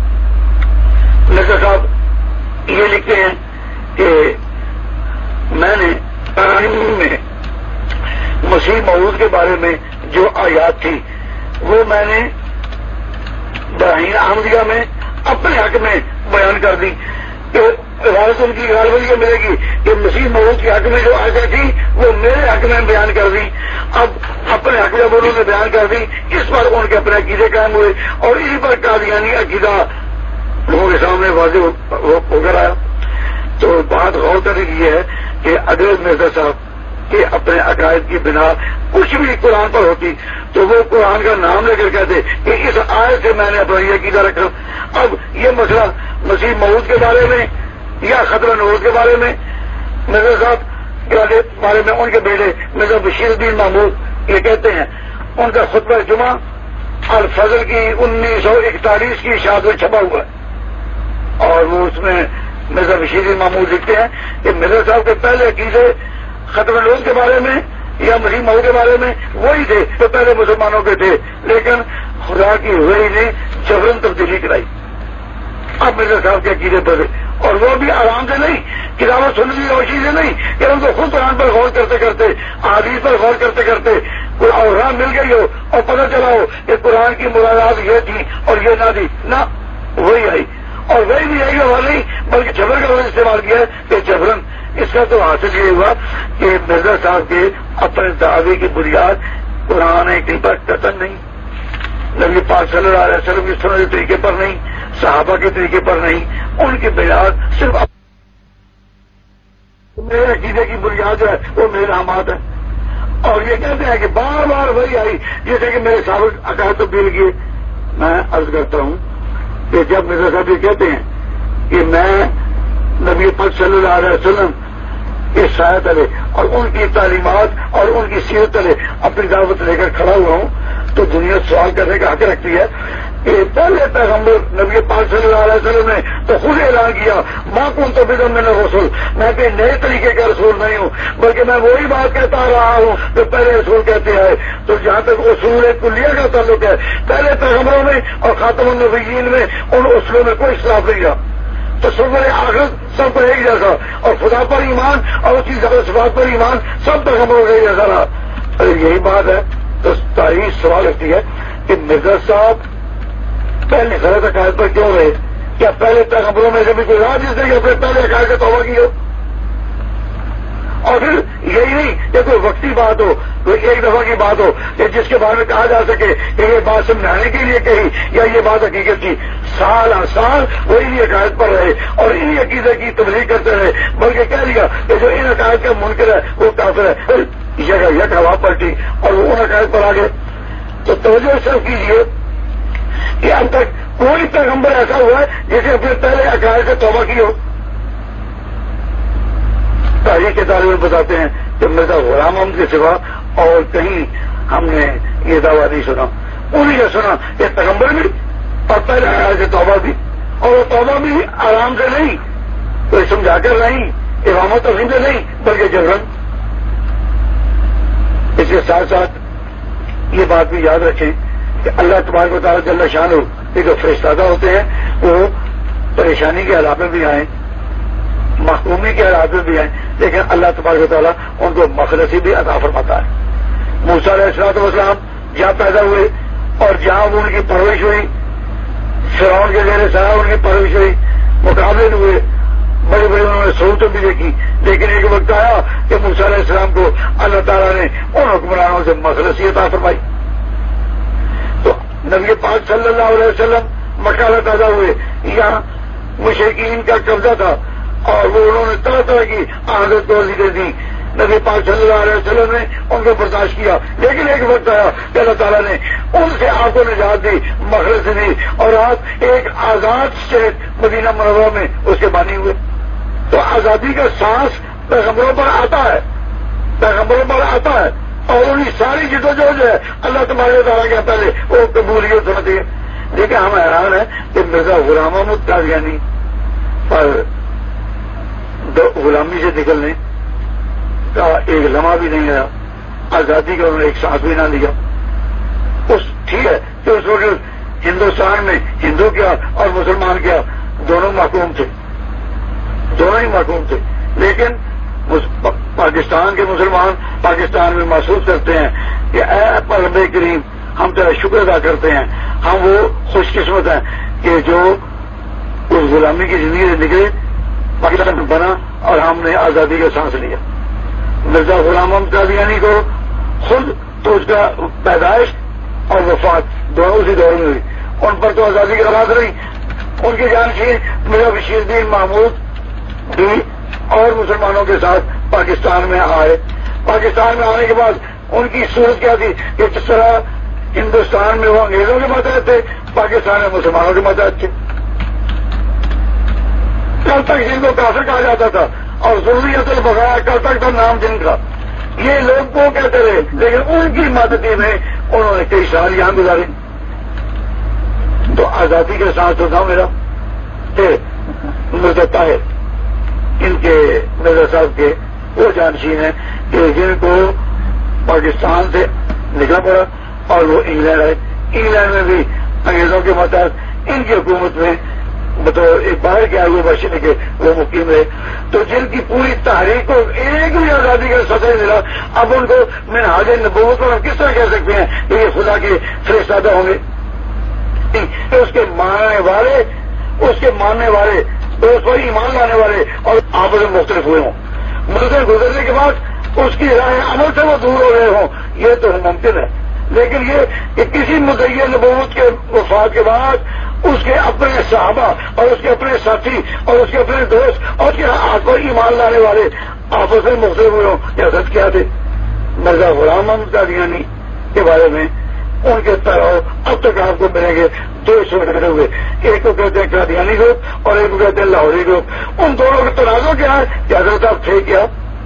مرزا صاحب یہ لکھتے ہیں کہ میں نے میں مسیح موعود کے بارے میں جو آیات تھی وہ میں نے براہین احمدیہ میں اپنے حق میں بیان کر دی کہ عبادت ان کی غالبی یہ ملے گی کہ مسیح موعود کے حق میں جو آیتیں تھی وہ میرے حق میں بیان کر دی. اب اپنے حق جب انہوں نے بیان کر دی اس پر ان کے اپنے عقیدے قائم ہوئے اور اسی پر قادیانی عقیدہ لوگوں کے سامنے واضح ہو کر آیا. تو بات غور کرنے کی یہ ہے کہ اگر مرزا صاحب کے اپنے عقائد کی بنا کچھ بھی قرآن پر ہوتی تو وہ قرآن کا نام لے کر کہتے کہ اس آیت سے میں نے اپنا یہ عقیدہ رکھا. اب یہ مسئلہ مسیح موعود کے بارے میں یا ختم نبوت کے بارے میں مرزا صاحب کے بارے میں ان کے بیٹے مرزا بشیر الدین محمود یہ کہتے ہیں ان کا خطبہ جمعہ الفضل کی 1941 کی اشاعت میں چھپا ہوا ہے اور وہ اس میں مرزا بشیر الدین محمود لکھتے ہیں کہ مرزا صاحب کے پہلے عقیدے ختم نبوت کے بارے میں یا مسیح موعود کے بارے میں وہی تھے جو پہلے مسلمانوں کے تھے، لیکن خدا کی وحی نے جبرن تبدیلی کرائی. اب مرزا صاحب کے عقیدے پر اور وہ بھی آرام سے نہیں، کتاب و سنت کی روشنی سے نہیں کہ ان کو خود قرآن پر غور کرتے کرتے احادیث پر غور کرتے کرتے اور راہ مل گئی ہو اور پتہ چلا ہو کہ قرآن کی مرادات یہ تھی اور یہ نہ تھی، نہ وہی آئی. اور وہی بھی آئی ہوا نہیں بلکہ جبر کا لفظ استعمال کیا ہے کہ جبرن. اس کا تو حاصل یہ ہوا کہ مرزا صاحب کے اپنے دعوے کی بنیاد قرآن کریم پر قطعاً نہیں، نبی پاک صلی اللہ علیہ وسلم کی سنت کے طریقے پر نہیں، صحابہ کے طریقے پر نہیں، ان کی بنیاد صرف میرے عقیدے کی بنیاد ہے وہ میرے الہامات ہیں. اور یہ کہتے ہیں کہ بار بار وہی آئی جیسے کہ میرے ثابت عقائد تبدیل کیے. میں عرض کرتا ہوں کہ جب مرزا صاحب یہ کہتے ہیں کہ میں نبی پاک صلی اللہ علیہ وسلم کے سایہ تلے اور ان کی تعلیمات اور ان کی سیرت تلے اپنی دعوت لے کر کھڑا ہوا ہوں تو دنیا سوال کرنے کا حق رکھتی ہے کہ پہلے پیغمبر نبی پاک صلی اللہ علیہ وسلم نے تو خود اعلان کیا ماں کن تو بدم میں رسول، میں کوئی نئے طریقے کا رسول نہیں ہوں بلکہ میں وہی بات کہتا رہا ہوں جو پہلے رسول کہتے آئے. تو جہاں تک اصول کلیہ کا تعلق ہے پہلے پیغمبروں میں اور خاتم النبیین میں ان اصولوں میں کوئی اختلاف نہیں رہا. تصور آخرت سب پر ایک جیسا اور خدا پر ایمان اور اس کی صفات پر ایمان سب پیغمبروں کا ایک جیسا رہا. اگر یہی بات ہے تو تاریخ سوال رکھتی ہے کہ مرزا صاحب پہلے غلط عقائد پر کیوں رہے؟ کیا پہلے پیغمبروں میں سے بھی کوئی رہا جس نے کہ اپنے پہلے عقائد سے توبہ کی ہو؟ اور پھر یہی نہیں کہ کوئی وقتی بات ہو، کوئی ایک دفعہ کی بات ہو کہ جس کے بارے میں کہا جا سکے کہ یہ بات سمجھانے کے لیے کہی یا یہ بات حقیقت کی. سال ہر سال وہ انہی عقائد پر رہے اور انہی عقیدے کی تبلیغ کرتے رہے بلکہ کہہ دیا کہ جو ان عقائد کا منکر ہے وہ کافر ہے. یک ہوا پلٹی اور وہ ان عقائد پر آ گئے. تو توجہ صرف کیجیے کہ اب تک کوئی پیغمبر ایسا ہوا ہے جسے اپنے پہلے عقائد سے توبہ کی ہو. تاریخ کے طالب علم بتاتے ہیں کہ مرزا غلام احمد کے سوا اور کہیں ہم نے یہ دعویٰ نہیں سنا. انہیں یہ سنا کہ پیغمبر بھی اور پہلے عقائد سے توبہ بھی، اور وہ توبہ بھی آرام سے نہیں کوئی سمجھا کر نہیں، امامت تو نہیں نہیں بلکہ جبرن۔ اس کے ساتھ ساتھ یہ بات بھی یاد رکھیں کہ اللہ تبارک و تعالیٰ جل شانہ یہ جو فرشتہ ہوتے ہیں وہ پریشانی کے حالات میں بھی آئیں، محکومی کے حالات میں بھی آئیں، لیکن اللہ تبارک و تعالیٰ ان کو مخلصی بھی عطا فرماتا ہے۔ موسیٰ علیہ السلام جہاں پیدا ہوئے اور جہاں وہ ان کی پرورش ہوئی، فرعون کے زیر سایہ ان کی پرورش ہوئی، مقابلے ہوئے، بڑے بڑے انہوں نے سہولتیں بھی دیکھی، لیکن ایک وقت آیا کہ موسیٰ علیہ السلام کو اللہ تعالیٰ نے ان حکمرانوں سے مخلصی عطا فرمائی۔ تو نبی پاک صلی اللہ علیہ وسلم مکہ میں پیدا ہوئے، یہاں مشرکین کا قبضہ تھا اور وہ انہوں نے طرح طرح کی عادت کو عزیزیں دی، نبی پاک صلی اللہ علیہ وسلم نے ان کو برداشت کیا، لیکن ایک وقت آیا کہ اللہ تعالیٰ نے ان سے آپ کو نجات دی، مخلص دی، اور آپ ایک آزاد اسٹیٹ مدینہ منورہ میں اس کے بانی ہوئے۔ تو آزادی کا سانس پیغمبروں پر آتا ہے، پیغمبروں پر آتا ہے، اور انہیں ساری جدوجہد جو ہے اللہ تبارک و تعالیٰ کے پہلے وہ قبولیت ہوتی ہے۔ لیکن ہم حیران ہیں کہ مرزا غلام محمد قادیانی پر غلامی سے نکلنے کا ایک لمحہ بھی نہیں آیا، آزادی کا انہوں نے ایک سانس بھی نہ لیا۔ ٹھیک ہے کہ اس وقت ہندوستان میں ہندو کیا اور مسلمان کیا دونوں محکوم تھے، دونوں ہی محکوم تھے، لیکن پاکستان کے مسلمان پاکستان میں محسوس کرتے ہیں کہ اے پیغمبر کریم ہم تیرا شکر ادا کرتے ہیں، ہم وہ خوش قسمت ہیں کہ جو اس غلامی کی زندگی سے نکلے، پاکستان بنا اور ہم نے آزادی کا سانس لیا۔ مرزا غلام محمد قادیانی کو خود تو اس کا پیدائش اور وفات دونوں اسی دور میں ہوئی، ان پر تو آزادی کی آواز رہی، ان کی جانشین مرزا بشیر الدین محمود بھی اور مسلمانوں کے ساتھ پاکستان میں آئے۔ پاکستان میں آنے کے بعد ان کی صورت کیا تھی کہ جس طرح ہندوستان میں وہ انگریزوں کے ماتحت تھے، پاکستان میں مسلمانوں کے ماتحت تھے۔ کل تک جن کو کافر کہا جاتا تھا اور ضروریت البغایا کل تک تھا نام جن کا، یہ لوگ کو کہتے رہے، لیکن ان کی مددی میں انہوں نے کئی سال یہاں گزارے۔ تو آزادی کا سانس تو تھا میرا کہ مرزا طاہر ان کے مرزا صاحب کے وہ جانشین ہیں کہ جن کو پاکستان سے نکلا پڑا اور وہ انگلینڈ آئے، انگلینڈ میں بھی انگریزوں کے ماتحت ان کی حکومت میں بطور ایک باہر کے آئے ہوئے باشندے کے وہ مقیم رہے۔ تو جن کی پوری تحریک کو ایک بھی آزادی کا سطح نہیں ملا، اب ان کو منہاج نبوت پر ہم کس طرح کہہ سکتے ہیں کہ یہ خدا کے فرشتہ ہوں گے؟ اس کے ماننے والے اس پر ایمان لانے والے اور آپس میں مختلف ہوئے ہوں، مدد گزرنے کے بعد اس کی راہ عمل سے وہ دور ہو رہے ہوں، یہ تو ممکن ہے۔ لیکن یہ کہ کسی مدعی نبوت کے وفات کے بعد اس کے اپنے صحابہ اور اس کے اپنے ساتھی اور اس کے اپنے دوست اور اس کے آپ پر ایمان لانے والے آپس میں مختلف ہوئے ہوں، یہ حضرت کیا تھے؟ مرزا غلام محمد قادیانی کے بارے میں ان کے طرح اب تک آپ کو ملیں گے دو حصوں میں بنے ہوئے، ایک کو کہتے ہیں قادیانی گروپ اور ایک کو کہتے ہیں لاہوری گروپ۔ ان دونوں کا تنازع کیا ہے کہ حضرت آپ تھے کیا؟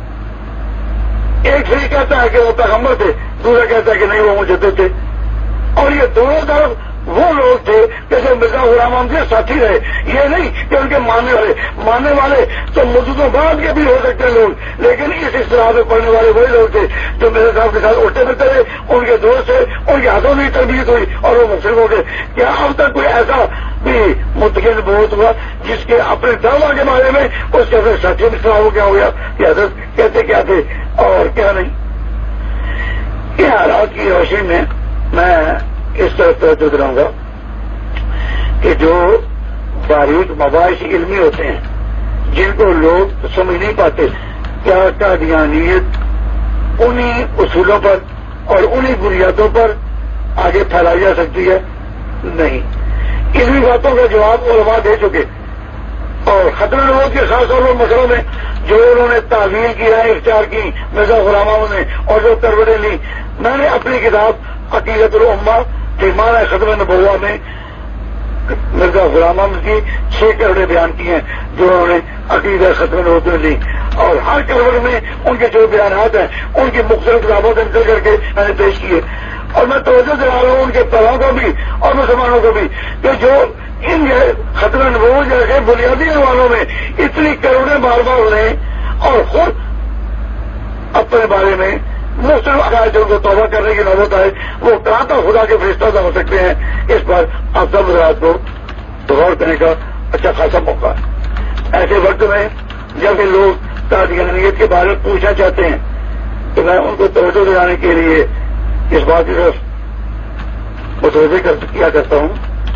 ایک فریق کہتا ہے کہ وہ پیغمبر تھے، دوسرا کہتا ہے کہ نہیں وہ مجدد تھے، اور یہ دونوں طرف وہ لوگ تھے کہ جو مرزا غلام محمد کے ساتھی رہے، یہ نہیں کہ ان کے ماننے والے تو مدتوں بعد کے بھی ہو سکتے ہیں لوگ، لیکن اس اصطلاح میں پڑھنے والے وہی لوگ تھے جو میرے صاحب کے ساتھ اٹھتے پھرتے رہے، ان کے دوست تھے، ان کے ہاتھوں میں تربیت ہوئی اور وہ مختلف ہو گئے۔ کیا اب تک کوئی ایسا بھی متقن بہت ہوا جس کے اپنے دعویٰ کے بارے میں اس کے اپنے ساتھیوں میں اصطلاح ہو کیا ہو گیا کہ حضرت کہتے کیا تھے اور کیا نہیں؟ ان حالات کی روشنی میں میں اس طرح توجہ دلاؤں گا کہ جو باریک مباحث علمی ہوتے ہیں جن کو لوگ سمجھ نہیں پاتے، کیا قادیانیت انہی اصولوں پر اور انہی بنیادوں پر آگے پھیلائی جا سکتی ہے؟ نہیں، علمی باتوں کا جواب علماء دے چکے، اور ختم نبوت کے خاص طور پر مسئلوں میں جو انہوں نے تعویل کی ہے اختیار کی مرزا غلام محمد نے اور جو کروڑیں لی، میں نے اپنی کتاب عقیدۃ الامہ ایمان ختم نبوہ میں مرزا غلام محمد کی 6 کروڑیں بیان کی ہیں جو انہوں نے عقیدہ ختم نبوت میں لی، اور ہر کروڑ میں ان کے جو بیانات ہیں ان کی مختلف کتابوں سے نکل کر کے میں نے پیش کیے۔ اور میں توجہ دلا رہا ہوں ان کے پڑھوں کو بھی اور مسلمانوں کو بھی کہ جو ان ختم نبوت جیسے بنیادی حوالوں میں اتنی کروڑیں بار بار انہیں اور خود اپنے بارے میں مختلف عقائد جو توبہ کرنے کی نوبت آئے وہ کہاں تک خدا کے فرشتہ ہو سکتے ہیں، اس پر آپ سب حضرات کو غور کرنے کا اچھا خاصا موقع ہے۔ ایسے وقت میں جب کہ لوگ قادیانیت کے بارے میں پوچھنا چاہتے ہیں تو میں ان کو توجہ دلانے کے لیے اس بات کی طرف متوجہ کیا کرتا ہوں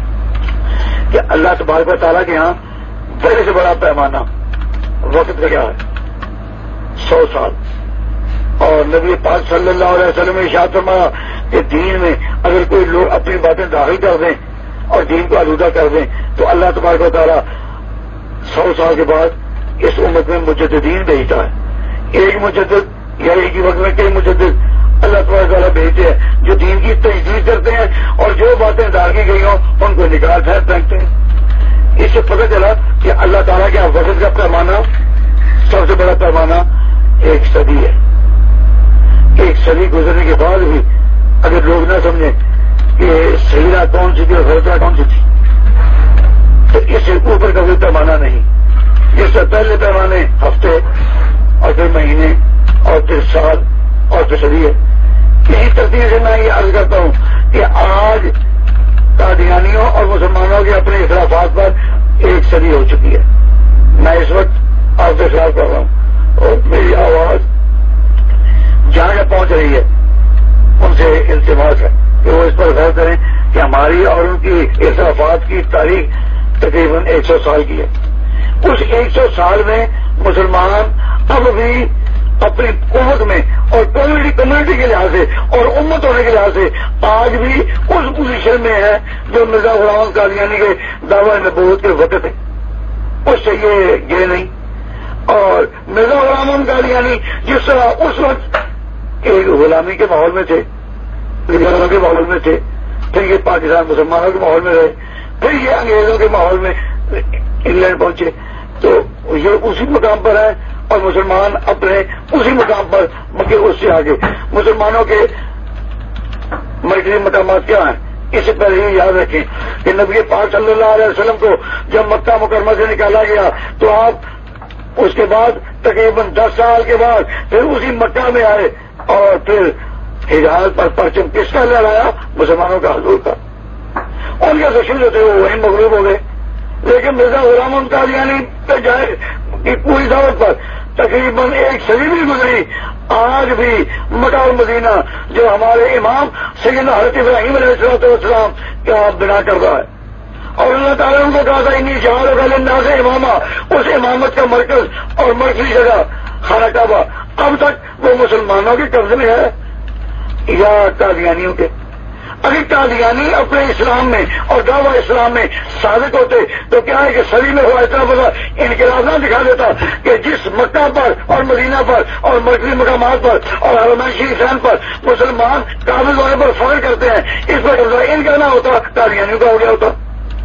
کہ اللہ تبارک و تعالیٰ کے یہاں بڑے سے بڑا پیمانہ وقت کا کیا ہے 100 سال، اور نبی پاک صلی اللہ علیہ وسلم نے ارشاد فرمایا کہ دین میں اگر کوئی لوگ اپنی باتیں داخل کر دیں اور دین کو آلودہ کر دیں تو اللہ تبارک و تعالیٰ 100 سال کے بعد اس امت میں مجددین بھیجتا ہے۔ ایک مجدد یا ایک ہی وقت میں کئی مجدد اللہ تبارک و تعالیٰ بھیجتے ہیں جو دین کی تجدید کرتے ہیں اور جو باتیں ڈالی گئی ہوں ان کو نکال پھینکتے ہیں۔ اس سے پتہ چلا کہ اللہ تعالیٰ کے وقت کا پیمانہ سب سے بڑا پیمانہ ایک صدی ہے۔ ایک صدی گزرنے کے بعد بھی اگر لوگ نہ سمجھیں کہ صحیح راہ کون سی تھی اور غلط راہ کون سی تھی تو اس سے اوپر کا کوئی پیمانہ نہیں۔ جس سے پہلے پیمانے ہفتے اور پھر مہینے اور پھر سال اور پھر صدی ہے۔ اسی ترتیب سے میں یہ عرض کرتا ہوں کہ آج قادیانیوں اور مسلمانوں کے اپنے اختلافات پر ایک صدی ہو چکی ہے۔ میں اس وقت آپ کے خلاف کر رہا ہوں اور میری آواز جہاں جہاں پہنچ رہی ہے ان سے التماس ہے کہ وہ اس پر غور کریں کہ ہماری اور ان کی اختلافات کی تاریخ تقریباً 100 سال کی ہے۔ اس 100 سال میں مسلمان اب بھی اپنی قوت میں اور کمیونٹی کے لحاظ سے اور امت ہونے کے لحاظ سے آج بھی اس پوزیشن میں ہے جو مرزا غلام قادیانی کے دعوی نبوت کے وقت ہے، اس سے یہ گئے نہیں۔ اور مرزا غلام قادیانی جس طرح اس وقت ایک غلامی کے ماحول میں تھے، انگریزوں کے ماحول میں تھے، پھر یہ پاکستان مسلمانوں کے ماحول میں رہے، پھر یہ انگریزوں کے ماحول میں انگلینڈ پہنچے، تو یہ اسی مقام پر ہے اور مسلمان اپنے اسی مقام پر مگر اس سے آگے۔ مسلمانوں کے مرکزی مقامات کیا ہیں؟ اس سے پہلے یہ یاد رکھیں کہ نبی پاک صلی اللہ علیہ وسلم کو جب مکہ مکرمہ سے نکالا گیا تو آپ اس کے بعد تقریباً 10 سال کے بعد پھر اسی مکہ میں آئے اور پھر حجاز پر پرچم کس کا لہرایا؟ مسلمانوں کا، حضور کا۔ ان کے دشمن جو تھے وہ وہیں مغلوب ہو گئے، لیکن مرزا غلام قادیانی پہ جائے کی پوری دعوت پر تقریباً 1 صدی بھی گزری، آج بھی مکہ اور مدینہ جو ہمارے امام سیدنا حضرت ابراہیم علیہ السلام کا بنا کر رہا ہے، اور اللہ تعالیٰ نے ان کو کہا تھا انی جعل للناس اماما، اس امامت کا مرکز اور مرکزی جگہ خانہ کعبہ اب تک وہ مسلمانوں کے قبضے میں ہے یا قادیانیوں کے؟ اگر قادیانی اپنے اسلام میں اور دعوی اسلام میں صادق ہوتے تو کیا ہے کہ صدی میں ہوا اتنا بڑا انقلاب نہ دکھا دیتا کہ جس مکہ پر اور مدینہ پر اور مرکزی مقامات پر اور حرمین شریفین پر مسلمان قابل ہونے پر فخر کرتے ہیں، اس پر قبضہ ان کا نہ ہوتا قادیانیوں کا ہو گیا ہوتا۔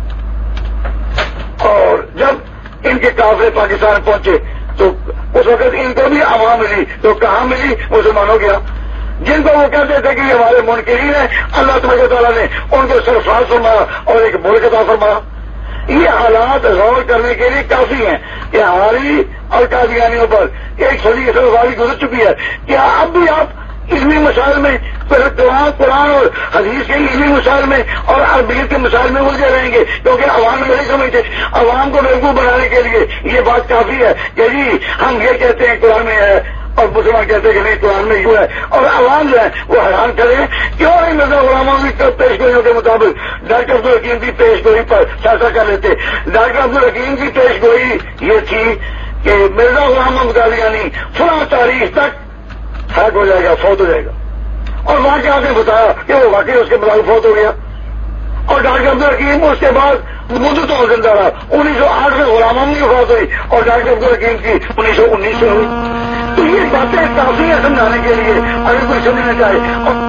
اور جب ان کے قافلے پاکستان پہنچے تو اس وقت ان کو بھی عوام ملی، تو کہاں ملی؟ مسلمانوں کے یہاں، جن کو وہ کہتے تھے کہ یہ ہمارے منکرین ہیں، اللہ تبارک و تعالیٰ نے ان کو سرفراز فرمایا اور ایک ملک عطا فرمایا۔ یہ حالات غور کرنے کے لیے کافی ہیں کہ ہماری اور قادیانیوں پر 1 صدی سرفرازی گزر چکی ہے۔ کیا اب بھی آپ علمی مسائل میں قرآن اور حدیث کے علمی مسائل میں اور عربیت کے مسائل میں الجھے رہیں گے؟ کیونکہ عوام نہیں سمجھتے۔ عوام کو بیوقوف بنانے کے لیے یہ بات کافی ہے کہ جی ہم یہ کہتے ہیں قرآن میں ہے اور مسلمان کہتے ہیں کہ نہیں قرآن میں یوں ہے، اور عوام جو ہے وہ حیران کریں کیوں نہیں مرزا غلاموں کی پیش گوئیوں کے مطابق ڈاکٹر عبدالحکیم کی پیش گوئی پر فیصلہ کر لیتے۔ ڈاکٹر عبدالحکیم کی پیش گوئی یہ تھی کہ مرزا غلام قادیانی فلاں تاریخ تک ہیک ہو جائے گا، فوت ہو جائے گا، اور وہاں کے آپ نے بتایا کہ وہ واقعی اس کے مطابق فوت ہو گیا، اور ڈاکٹر عبدالحکیم اس کے بعد مدت اور زندہ رہا۔ 1908 میں غلاموں کی وفات ہوئی اور ڈاکٹر عبدالحکیم کی 1919 سے ہوئی۔ تو یہ باتیں کافی ہیں سمجھانے کے لیے اگر کوئی سمجھنا چاہے۔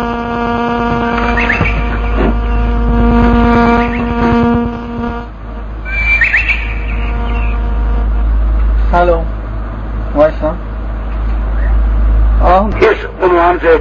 ہیلو، وائس اس عنوان سے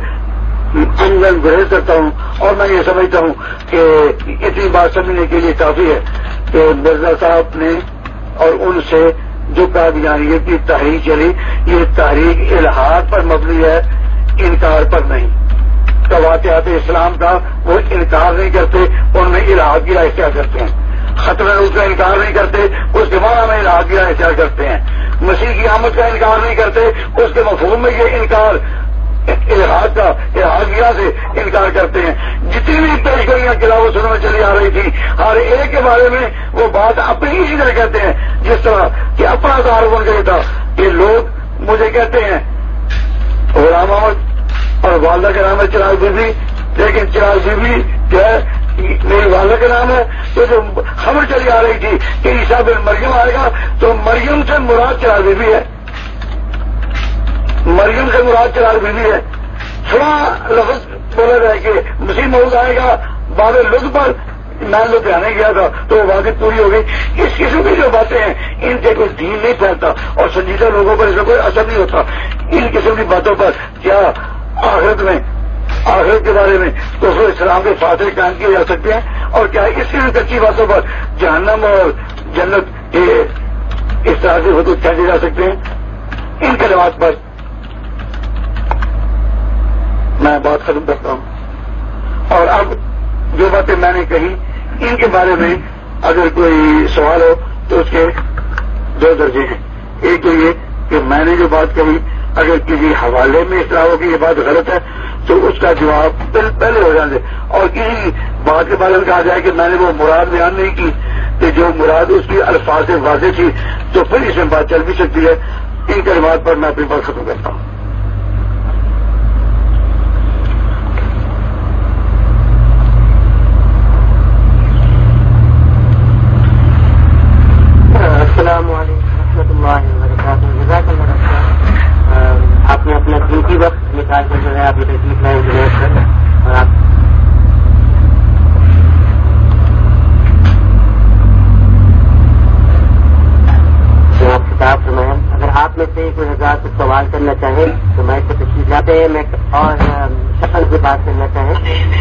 گریز کرتا ہوں اور میں یہ سمجھتا ہوں کہ اتنی بات سمجھنے کے لیے کافی ہے کہ مرزا صاحب نے اور ان سے جو قادیانیت کی تحریک چلی، یہ تحریک الحاد پر مبنی ہے، انکار پر نہیں۔ قواطعات اسلام کا وہ انکار نہیں کرتے، ان میں الحاد کی اختیار کرتے ہیں۔ ختم اس کا انکار نہیں کرتے، اس کے معنی میں الحاد کی اختیار کرتے ہیں۔ مسیح کی آمد کا انکار نہیں کرتے، اس کے مفہوم میں یہ انکار الحاد کا الحادیہ سے انکار کرتے ہیں۔ جتنی بھی پیشگوئیاں کتاب و سنت میں چلی آ رہی تھی، ہر ایک کے بارے میں وہ بات اپنی اسی طرح کہتے ہیں جس طرح کہ اپنا تعارف بن گیا تھا کہ لوگ مجھے کہتے ہیں غلام احمد اور والدہ کا نام ہے چراغ بی بی، لیکن چراغ بی بی جو ہے میری والدہ کا نام ہے۔ تو جو خبر چلی آ رہی تھی کہ عیسیٰ بن مریم آئے گا تو مریم سے مراد چراغ بی بی ہے، مریم سے مراد چراغ بی بی ہے۔ تھوڑا لفظ بولا جائے کہ مسیح موعود آئے گا باب لطف پر، میں لدھیانے گیا تھا تو وہ باتیں پوری ہو گئی۔ اس قسم کی جو باتیں ہیں ان سے کوئی دین نہیں پھیلتا اور سنجیدہ لوگوں پر اس کا کوئی اثر نہیں ہوتا۔ ان قسم کی باتوں پر کیا آخرت کے بارے میں کفر اسلام کے فاتح قائم کیے جا سکتے ہیں، اور کیا اس قسم کچی باتوں پر جہنم اور جنت کے اس طرح سے حدود پھینکے جا سکتے ہیں؟ ان کلمات پر میں بات ختم کرتا ہوں۔ اور اب جو باتیں میں نے کہی ان کے بارے میں اگر کوئی سوال ہو تو اس کے دو درجے ہیں۔ ایک تو یہ کہ میں نے جو بات کہی اگر کسی حوالے میں اس طرح ہو کہ یہ بات غلط ہے تو اس کا جواب پہلے ہو جانے، اور کسی بات کے بارے میں کہا جائے کہ میں نے وہ مراد بیان نہیں کی کہ جو مراد اس کی الفاظ سے واضح تھی تو پھر اس میں بات چل بھی سکتی ہے۔ ان کلمات پر میں اپنی بات ختم کرتا ہوں۔ السلام علیکم ورحمۃ اللہ وبرکاتہ۔ جزاک اللہ خیر، آپ نے اپنا قیمتی وقت نکال کر جو ہے آپ نے تشریف لائے جنید پر، اور آپ خطاب فرمائیں۔ اگر آپ میں سے کوئی حضرات کچھ سوال کرنا چاہیں تو میں سے تشریف لاتے ہیں، میں اور شکل سے بات کرنا چاہیں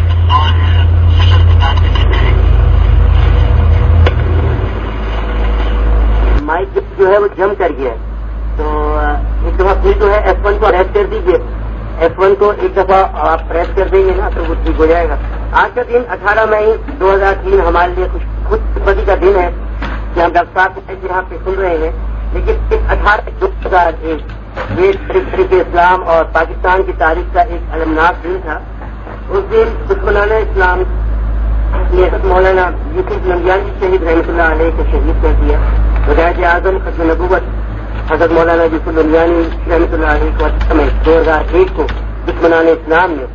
مائک جو ہے وہ جم کر گیا ہے، تو ایک دفعہ پھر جو ہے F1 کو پریس کر دیجیے۔ F1 کو ایک دفعہ آپ پریس کر دیں گے نا تو وہ ٹھیک ہو جائے گا۔ آج کا دن 18 مئی 2003 ہمارے لیے خود خوشی کا دن ہے کہ ہم ڈاکٹر صاحب کو یہاں پہ سن رہے ہیں، لیکن اس 18/2001 یہ تاریخ اسلام اور پاکستان کی تاریخ کا ایک المناک دن تھا۔ اس دن دشمنان اسلام نے حضرت مولانا یوسف ننگیانی شہید رحمۃ اللہ علیہ کو شہید کر دیا۔ وزیر اعظم ختم نبوت حضرت مولانا یوسف ننگیانی رحمۃ اللہ علیہ کو 2001 کو دشمنان اسلام نے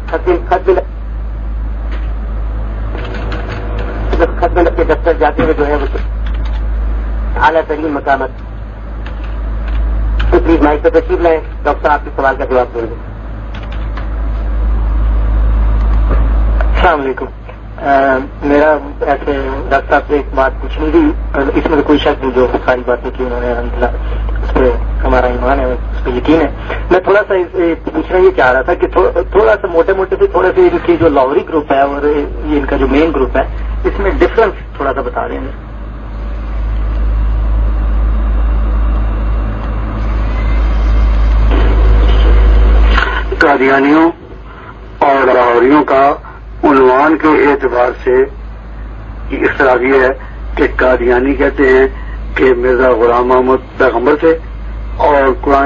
ختم کے دفتر جاتے ہوئے جو ہے وہ اعلیٰ ترین مقامات پلیز مائک پہ تشریف لائیں، ڈاکٹر صاحب کے سوال کا جواب دیں گے۔ السلام علیکم۔ میرا ایسے ڈاکٹر صاحب سے ایک بات پوچھنی تھی، اس میں کوئی شک نہیں، جو ساری باتیں کی انہوں نے الحمدللہ اس پہ ہمارا ایمان ہے، اس پہ یقین ہے۔ میں تھوڑا سا پوچھنا یہ چاہ رہا تھا کہ تھوڑا سا موٹے سے تھوڑا سا ان کی جو لاہوری گروپ ہے اور یہ ان کا جو مین گروپ ہے اس میں ڈفرنس تھوڑا سا بتا دیں گے۔ قادیانیوں اور لاہوریوں کا عنوان کے اعتبار سے اختلاف یہ ہے کہ قادیانی کہتے ہیں کہ مرزا غلام محمد پیغمبر تھے اور قرآن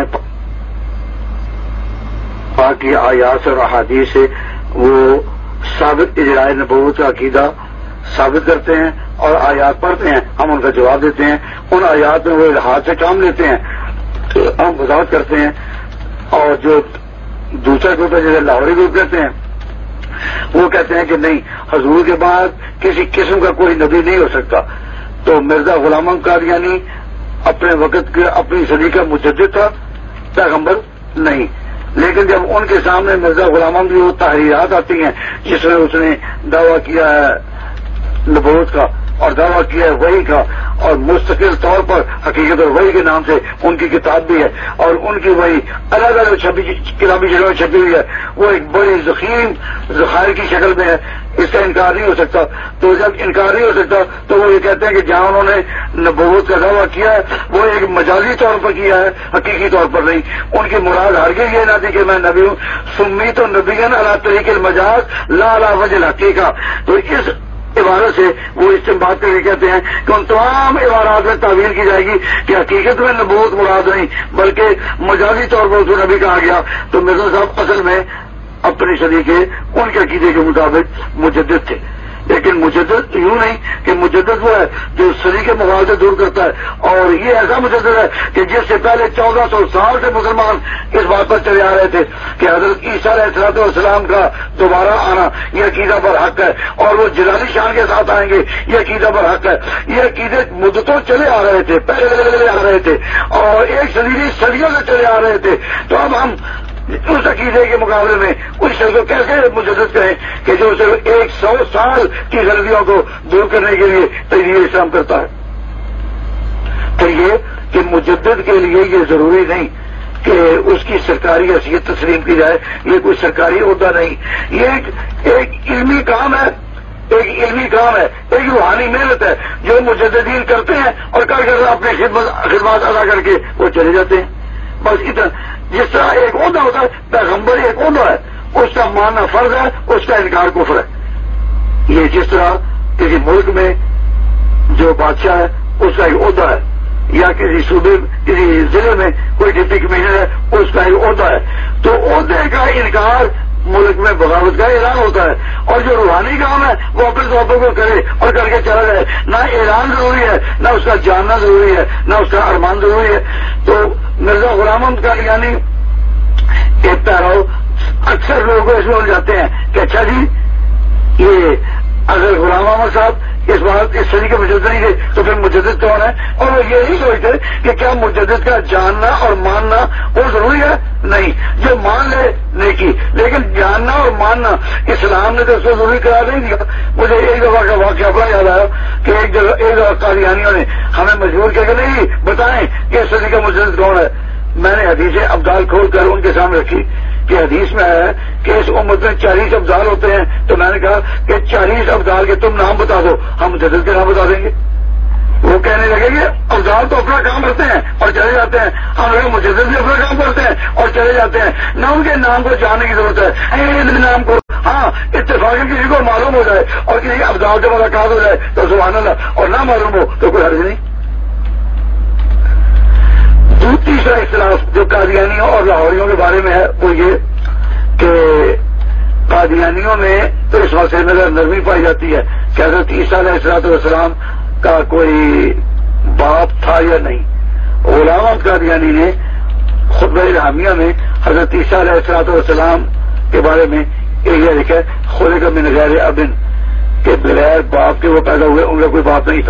پاک کی آیات اور احادیث سے وہ ثابت اجراء نبوت کا عقیدہ ثابت کرتے ہیں اور آیات پڑھتے ہیں، ہم ان کا جواب دیتے ہیں، ان آیات میں وہ الحاد سے کام لیتے ہیں، ہم وضاحت کرتے ہیں۔ اور جو دوسرا گروپ ہے جیسے لاہوری گروپ کہتے ہیں، وہ کہتے ہیں کہ نہیں، حضور کے بعد کسی قسم کا کوئی نبی نہیں ہو سکتا۔ تو مرزا غلام محمد قادیانی اپنے وقت کے اپنی صدی کا مجدد تھا، پیغمبر نہیں۔ لیکن جب ان کے سامنے مرزا غلام محمد کی وہ تحریرات آتی ہیں جس میں اس نے دعویٰ کیا ہے نبوت کا اور دعویٰ کیا ہے وحی کا اور مستقل طور پر حقیقت اور وحی کے نام سے ان کی کتاب بھی ہے اور ان کی وہی الگ الگ کتابی شکل میں چھپی ہوئی ہے، وہ ایک بڑی ضخیم ذخائر کی شکل میں ہے، اس کا انکار نہیں ہو سکتا۔ تو جب انکار نہیں ہو سکتا تو وہ یہ کہتے ہیں کہ جہاں انہوں نے نبوت کا دعویٰ کیا ہے وہ ایک مجازی طور پر کیا ہے، حقیقی طور پر نہیں۔ ان کی مراد ہرگز یہ نہ تھی کہ میں نبی ہوں، سمیت نبیًا علی طریق المجاز لا علی وجہ الحقیقہ۔ تو اس عبارت سے وہ استنباط کر کے کہتے ہیں کہ ان تمام عبارات میں تعبیر کی جائے گی کہ حقیقت میں نبوت مراد نہیں بلکہ مجازی طور پر اس کو نبی کہا گیا۔ تو مرزا صاحب اصل میں اپنی صدی کے ان کے عقیدے کے مطابق مجدد تھے، لیکن مجدد یوں نہیں کہ مجدد وہ ہے جو صدی کے مواضع دور کرتا ہے، اور یہ ایسا مجدد ہے کہ جس سے پہلے 1400 سال سے مسلمان اس بات پر چلے آ رہے تھے کہ حضرت عیسیٰ علیہ السلام کا دوبارہ آنا یہ عقیدہ پر حق ہے اور وہ جلالی شان کے ساتھ آئیں گے، یہ عقیدہ پر حق ہے۔ یہ عقیدے مدتوں چلے آ رہے تھے، پہلے آ رہے تھے اور ایک صدیوں سے چلے آ رہے تھے۔ تو اب ہم اس عقیدے کے مقابلے میں اس شخص کو کیسے مجدد کہیں کہ جو صرف 100 سال کی غلطیوں کو دور کرنے کے لیے تجدید اسلام کرتا ہے؟ تو یہ کہ مجدد کے لیے یہ ضروری نہیں کہ اس کی سرکاری حیثیت تسلیم کی جائے، یہ کوئی سرکاری عہدہ نہیں، یہ ایک علمی کام ہے، ایک علمی کام ہے، ایک روحانی محنت ہے جو مجددین کرتے ہیں اور کر کر اپنی خدمات ادا کر کے وہ چلے جاتے ہیں، بس اتنا۔ جس طرح ایک عہدہ ہوتا ہے، پیغمبر ایک عہدہ ہے، اس کا ماننا فرض ہے، اس کا انکار کفر ہے۔ یہ جس طرح کسی ملک میں جو بادشاہ ہے اس کا ایک عہدہ ہے، یا کسی صوبے کسی ضلع میں کوئی ڈپٹی کمشنر ہے اس کا ایک عہدہ ہے، تو عہدے کا انکار ملک میں بغاوت کا اعلان ہوتا ہے، اور جو روحانی کام ہے وہ اپنے طور کو کرے اور کر کے چلا جائے، نہ اعلان ضروری ہے، نہ اس کا جاننا ضروری ہے، نہ اس کا ارمان ضروری ہے۔ تو مرزا غلام احمد قادیانی ایک پیراؤ اکثر لوگوں اس میں الجھاتے ہیں کہ اچھا جی یہ اگر غلام احمد صاحب اس بات اس صدی کے مجدد نہیں تھے تو پھر مجدد کون ہے؟ اور وہ یہ نہیں سوچتے کہ کیا مجدد کا جاننا اور ماننا وہ ضروری ہے؟ نہیں، جو مان لے نیکی، لیکن جاننا اور ماننا اسلام نے تو اس کو ضروری قرار نہیں دیا۔ مجھے ایک دفعہ کا واقعہ بڑا یاد آیا کہ ایک دفعہ قادیانیوں نے ہمیں مجبور کیا کہ نہیں بتائیں کہ اس صدی کا مجدد کون ہے۔ میں نے حدیث ابدال کھول کر ان کے سامنے رکھی کہ حدیث میں آیا ہے کہ اس امت میں 40 ابدال ہوتے ہیں، تو میں نے کہا کہ 40 ابدال کے تم نام بتا دو، ہم مجدد کے نام بتا دیں گے۔ وہ کہنے لگے کہ ابدال تو اپنا کام کرتے ہیں اور چلے جاتے ہیں، ہم لوگ مجدد بھی اپنا کام کرتے ہیں اور چلے جاتے ہیں، نہ ان کے نام کو جاننے کی ضرورت ہے، نام کو ہاں اتفاقاً کسی کو معلوم ہو جائے اور کسی ابدال سے ملاقات ہو جائے تو سبحان اللہ، اور نہ معلوم ہو تو کوئی حرج نہیں۔ تیسرا اختلاف جو قادیانیوں اور لاہوریوں کے بارے میں ہے وہ یہ کہ قادیانیوں میں تو اس مسئلے میں نرمی پائی جاتی ہے کہ حضرت عیسیٰ علیہ السلام کا کوئی باپ تھا یا نہیں۔ غلام احمد قادیانی نے خطبہ الہامیہ میں حضرت عیسیٰ علیہ السلام کے بارے میں یہ لکھا ہے خلق من غیر اب، کہ بغیر باپ کے وہ پیدا ہوئے، ان کا کوئی باپ نہیں تھا۔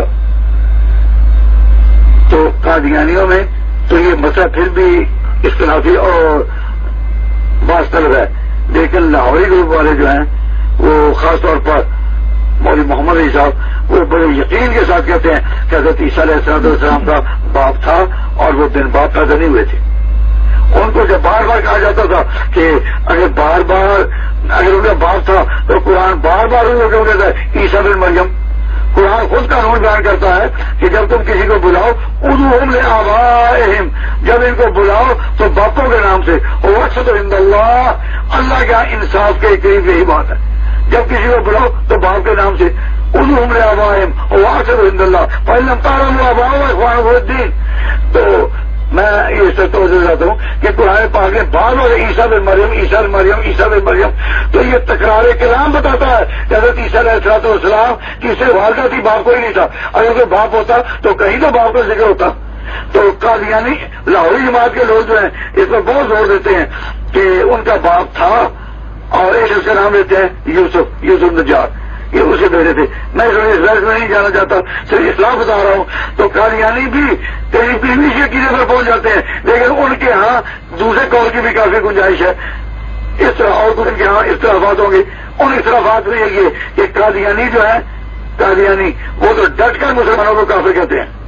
تو قادیانیوں میں تو یہ مسئلہ پھر بھی اختلافی اور باس طلب ہے، لیکن لاہوری گروپ والے جو ہیں وہ خاص طور پر مولوی محمد علی صاحب وہ بڑے یقین کے ساتھ کہتے ہیں کہ حضرت عیسیٰ علیہ السلام کا باپ تھا اور وہ بن باپ پیدا نہیں ہوئے تھے۔ ان کو جب بار بار کہا جاتا تھا کہ اگر ان کا باپ تھا تو قرآن بار بار ان کو کہتا ہے عیسیٰ بن مریم۔ قرآن خود قانون بیان کرتا ہے کہ جب تم کسی کو بلاؤ ادعوہم لآبائہم، جب ان کو بلاؤ تو باپوں کے نام سے، واشہد عند اللہ، اللہ کے انصاف کے قریب یہی بات ہے، جب کسی کو بلاؤ تو باپ کے نام سے، ادعوہم لآبائہم واشہد عند اللہ فإن لم تعلموا آباءهم فإخوانكم في الدين۔ تو میں یہ سب توجہ دیتا ہوں کہ قرآن پاک نے بار بار عیسیٰ بن مریم عیسیٰ بن مریم عیسیٰ بن مریم، تو یہ تکرار کلام بتاتا ہے کہ حضرت عیسیٰ علیہ السلام کی صرف والدہ تھی، باپ کوئی نہیں تھا، اگر کوئی باپ ہوتا تو کہیں تو باپ کا ذکر ہوتا۔ تو قادیانی لاہوری جماعت کے لوگ جو ہیں اس پر بہت زور دیتے ہیں کہ ان کا باپ تھا اور ایک اس کا نام لیتے ہیں یوسف نجار، یہ اسے بھیجے تھے۔ میں اس بحث میں نہیں جانا چاہتا، صرف اصلاح بتا رہا ہوں۔ تو قادیانی بھی کہیں پیوی سے عقیدے پر پہنچ جاتے ہیں، لیکن ان کے ہاں دوسرے قول کی بھی کافی گنجائش ہے۔ اس طرح اور کچھ ان کے ہاں اختلافات ہوں گے، ان اختلافات میں یہ کہ قادیانی جو ہے قادیانی وہ تو ڈٹ کر مسلمانوں کو کافر کہتے ہیں۔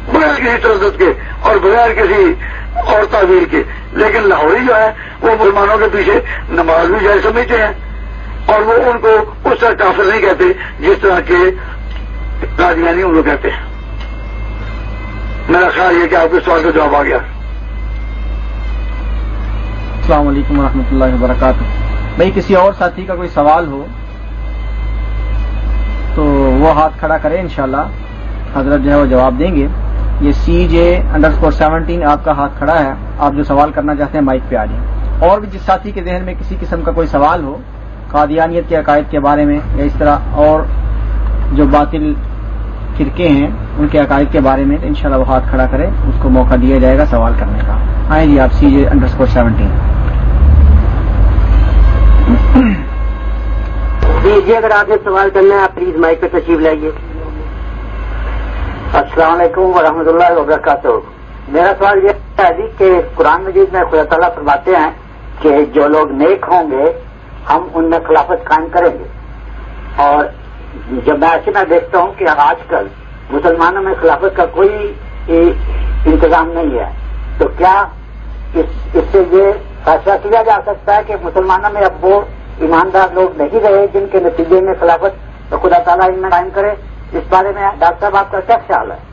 بغیر کسی تردد کے اور بغیر کسی اور تعبیر کے. لیکن لاہوری جو ہے وہ مسلمانوں کے پیچھے نماز بھی جائز سمجھتے ہیں اور وہ ان کو اس طرح کافر نہیں کہتے جس طرح کے قادیانی ان کو کہتے ہیں. میرا خیال یہ کہ آپ کے سوال کا جواب آ گیا. السلام علیکم ورحمۃ اللہ وبرکاتہ. بھائی کسی اور ساتھی کا کوئی سوال ہو تو وہ ہاتھ کھڑا کرے، انشاءاللہ حضرت جو ہے وہ جواب دیں گے. یہ CJ_17 آپ کا ہاتھ کھڑا ہے، آپ جو سوال کرنا چاہتے ہیں مائک پہ آ جائیں. اور بھی جس ساتھی کے ذہن میں کسی قسم کا کوئی سوال ہو قادیانیت کے عقائد کے بارے میں یا اس طرح اور جو باطل فرقے ہیں ان کے عقائد کے بارے میں، انشاءاللہ وہ ہاتھ کھڑا کرے، اس کو موقع دیا جائے گا سوال کرنے کا. آئیں جی آپ CJ_17. جی اگر آپ نے سوال کرنا ہے آپ پلیز مائک پہ تشریف لائیے. السلام علیکم ورحمۃ اللہ وبرکاتہ. میرا سوال یہ ہے جی کہ قرآن مجید میں خدا تعالیٰ فرماتے ہیں کہ جو لوگ نیک ہوں گے ہم ان میں خلافت قائم کریں گے، اور جب میں ایسے میں دیکھتا ہوں کہ آج کل مسلمانوں میں خلافت کا کوئی انتظام نہیں ہے، تو کیا اس سے یہ فیصلہ کیا جا سکتا ہے کہ مسلمانوں میں اب وہ ایماندار لوگ نہیں رہے جن کے نتیجے میں خلافت تو خدا تعالیٰ ان میں قائم کرے؟ اس بارے میں ڈاکٹر صاحب آپ کا کیا خیال ہے؟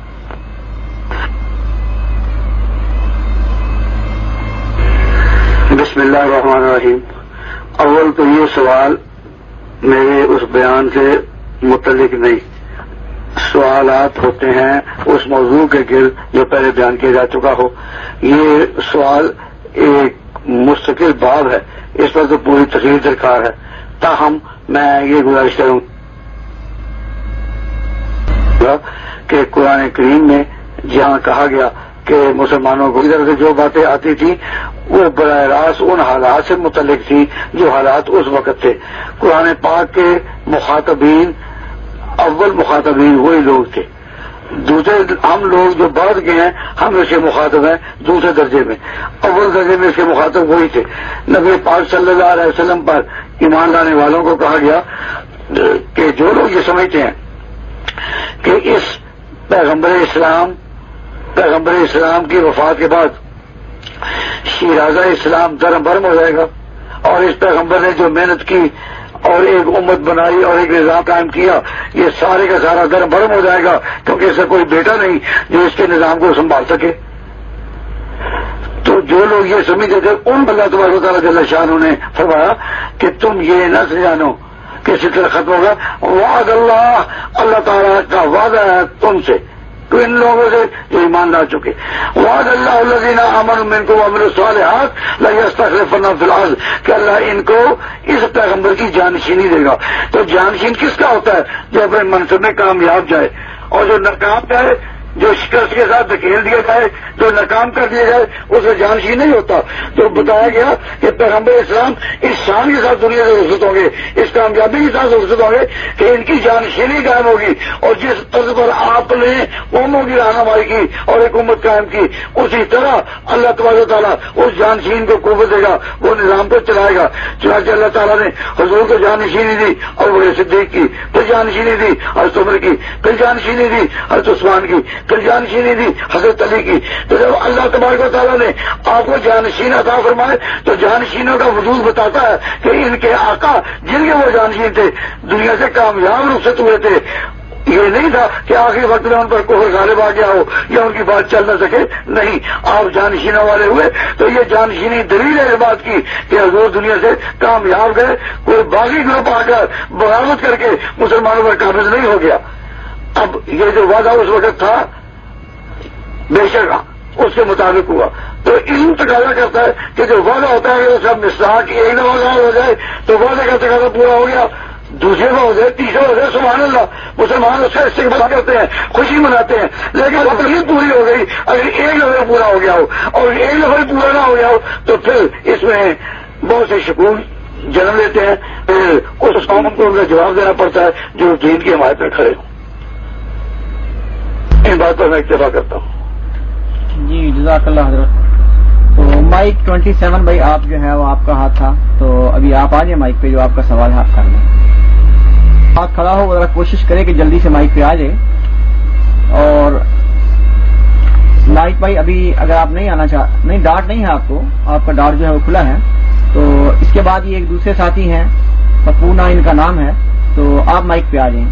بسم اللہ الرحمن الرحیم. اول تو یہ سوال میرے اس بیان سے متعلق نہیں. سوالات ہوتے ہیں اس موضوع کے گرد جو پہلے بیان کیا جا چکا ہو. یہ سوال ایک مستقل باب ہے، اس پر تو پوری تقریر درکار ہے. تاہم میں یہ گزارش کروں کہ قرآن کریم میں جہاں کہا گیا کہ مسلمانوں کو ادھر سے جو باتیں آتی تھیں وہ براہ راست ان حالات سے متعلق تھی جو حالات اس وقت تھے. قرآن پاک کے مخاطبین اول مخاطبین وہی لوگ تھے. دوسرے ہم لوگ جو بعد کے ہیں ہم اس کے مخاطب ہیں دوسرے درجے میں. اول درجے میں اس کے مخاطب وہی تھے. نبی پاک صلی اللہ علیہ وسلم پر ایمان لانے والوں کو کہا گیا کہ جو لوگ یہ سمجھتے ہیں کہ اس پیغمبر اسلام کی وفات کے بعد شیرازہ اسلام درم برم ہو جائے گا اور اس پیغمبر نے جو محنت کی اور ایک امت بنائی اور ایک نظام قائم کیا یہ سارے کا سارا درم برم ہو جائے گا کیونکہ اس کا کوئی بیٹا نہیں جو اس کے نظام کو سنبھال سکے. تو جو لوگ یہ سمجھتے تھے ان اللہ تبارک و تعالیٰ جل شانہ نے فرمایا کہ تم یہ نہ جانو کہ سلسلہ ختم ہوگا. وعد اللہ تعالیٰ کا وعدہ ہے تم سے تو ان لوگوں سے جو ایمان لا چکے. وعد اللہ الذین آمنوا منکم وعملوا الصالحات لیستخلفنہم فی الارض کہ اللہ ان کو اس پیغمبر کی جانشینی دے گا. تو جانشین کس کا ہوتا ہے؟ جو اپنے منصب میں کامیاب جائے اور جو ناکام جائے جو شکست کے ساتھ دھکیل دیا جائے جو ناکام کر دیا جائے اس میں جانشین نہیں ہوتا. تو بتایا گیا کہ پیغمبر اسلام اس شان کے ساتھ دنیا سے رخصت ہوں گے، اس کامیابی کے ساتھ رخصت ہوں گے کہ ان کی جانشینی قائم ہوگی. اور جس طرز پر آپ نے قوموں کی رہنمائی کی اور ایک امت قائم کی اسی طرح اللہ تبارک و تعالیٰ اس جانشین کو قوت دے گا، وہ نظام کو چلائے گا. چنانچہ اللہ تعالیٰ نے حضور کو جانشینی دی اور بڑے صدیق کی، پھر جانشینی دی حضرت عمر کی، پھر جانشینی دی حضرت عثمان کی، پھر جانشینی دی حضرت علی کی. تو جب اللہ تبارک و تعالیٰ نے آپ کو جانشین عطا فرمائے تو جانشینوں کا وجود بتاتا ہے کہ ان کے آقا جن کے وہ جانشین تھے دنیا سے کامیاب رخصت ہوئے تھے. یہ نہیں تھا کہ آخری وقت میں ان پر کوئی غالب آ گیا ہو یا ان کی بات چل نہ سکے. نہیں، آپ جانشینوں والے ہوئے تو یہ جانشینی دلیل ہے اس بات کی کہ حضور دنیا سے کامیاب گئے. کوئی باغی گروپ آ کر بغاوت کر کے مسلمانوں پر قابض نہیں ہو گیا. اب یہ جو وعدہ اس وقت تھا بے شک اس کے مطابق ہوا. تو علم تقاضا کرتا ہے کہ جو وعدہ ہوتا ہے وہ سب مصداق کی ایک دفعہ ہو جائے تو وعدے کا تقاضا پورا ہو گیا، دوسرے کا ہو جائے، تیسرا ہو جائے. سبحان اللہ، مسلمان اس کا استقبال کرتے ہیں، خوشی مناتے ہیں. لیکن تقریب پوری ہو گئی اگر ایک دفعہ پورا ہو گیا ہو اور ایک دفعہ پورا نہ ہو گیا ہو تو پھر اس میں بہت سے شکون جنم لیتے ہیں. اس قوم کو ان کا جواب دینا پڑتا ہے جو دین کی حمایت میں کھڑے ہوں. ان بات پر میں اکتفا کرتا ہوں. جی جزاک اللہ حضرت. تو مائک 27 بھائی آپ جو ہے وہ آپ کا ہاتھ تھا، تو ابھی آپ آ جائیں مائک پہ جو آپ کا سوال ہے آپ کر لیں. ہاتھ کھڑا ہو ذرا کوشش کرے کہ جلدی سے مائک پہ آ جائے. اور مائک بھائی ابھی اگر آپ نہیں آنا نہیں ڈاٹ نہیں ہے آپ کو، آپ کا ڈاٹ جو ہے وہ کھلا ہے، تو اس کے بعد یہ ایک دوسرے ساتھی ہیں پپونا ان کا نام ہے، تو آپ مائک پہ آ جائیں.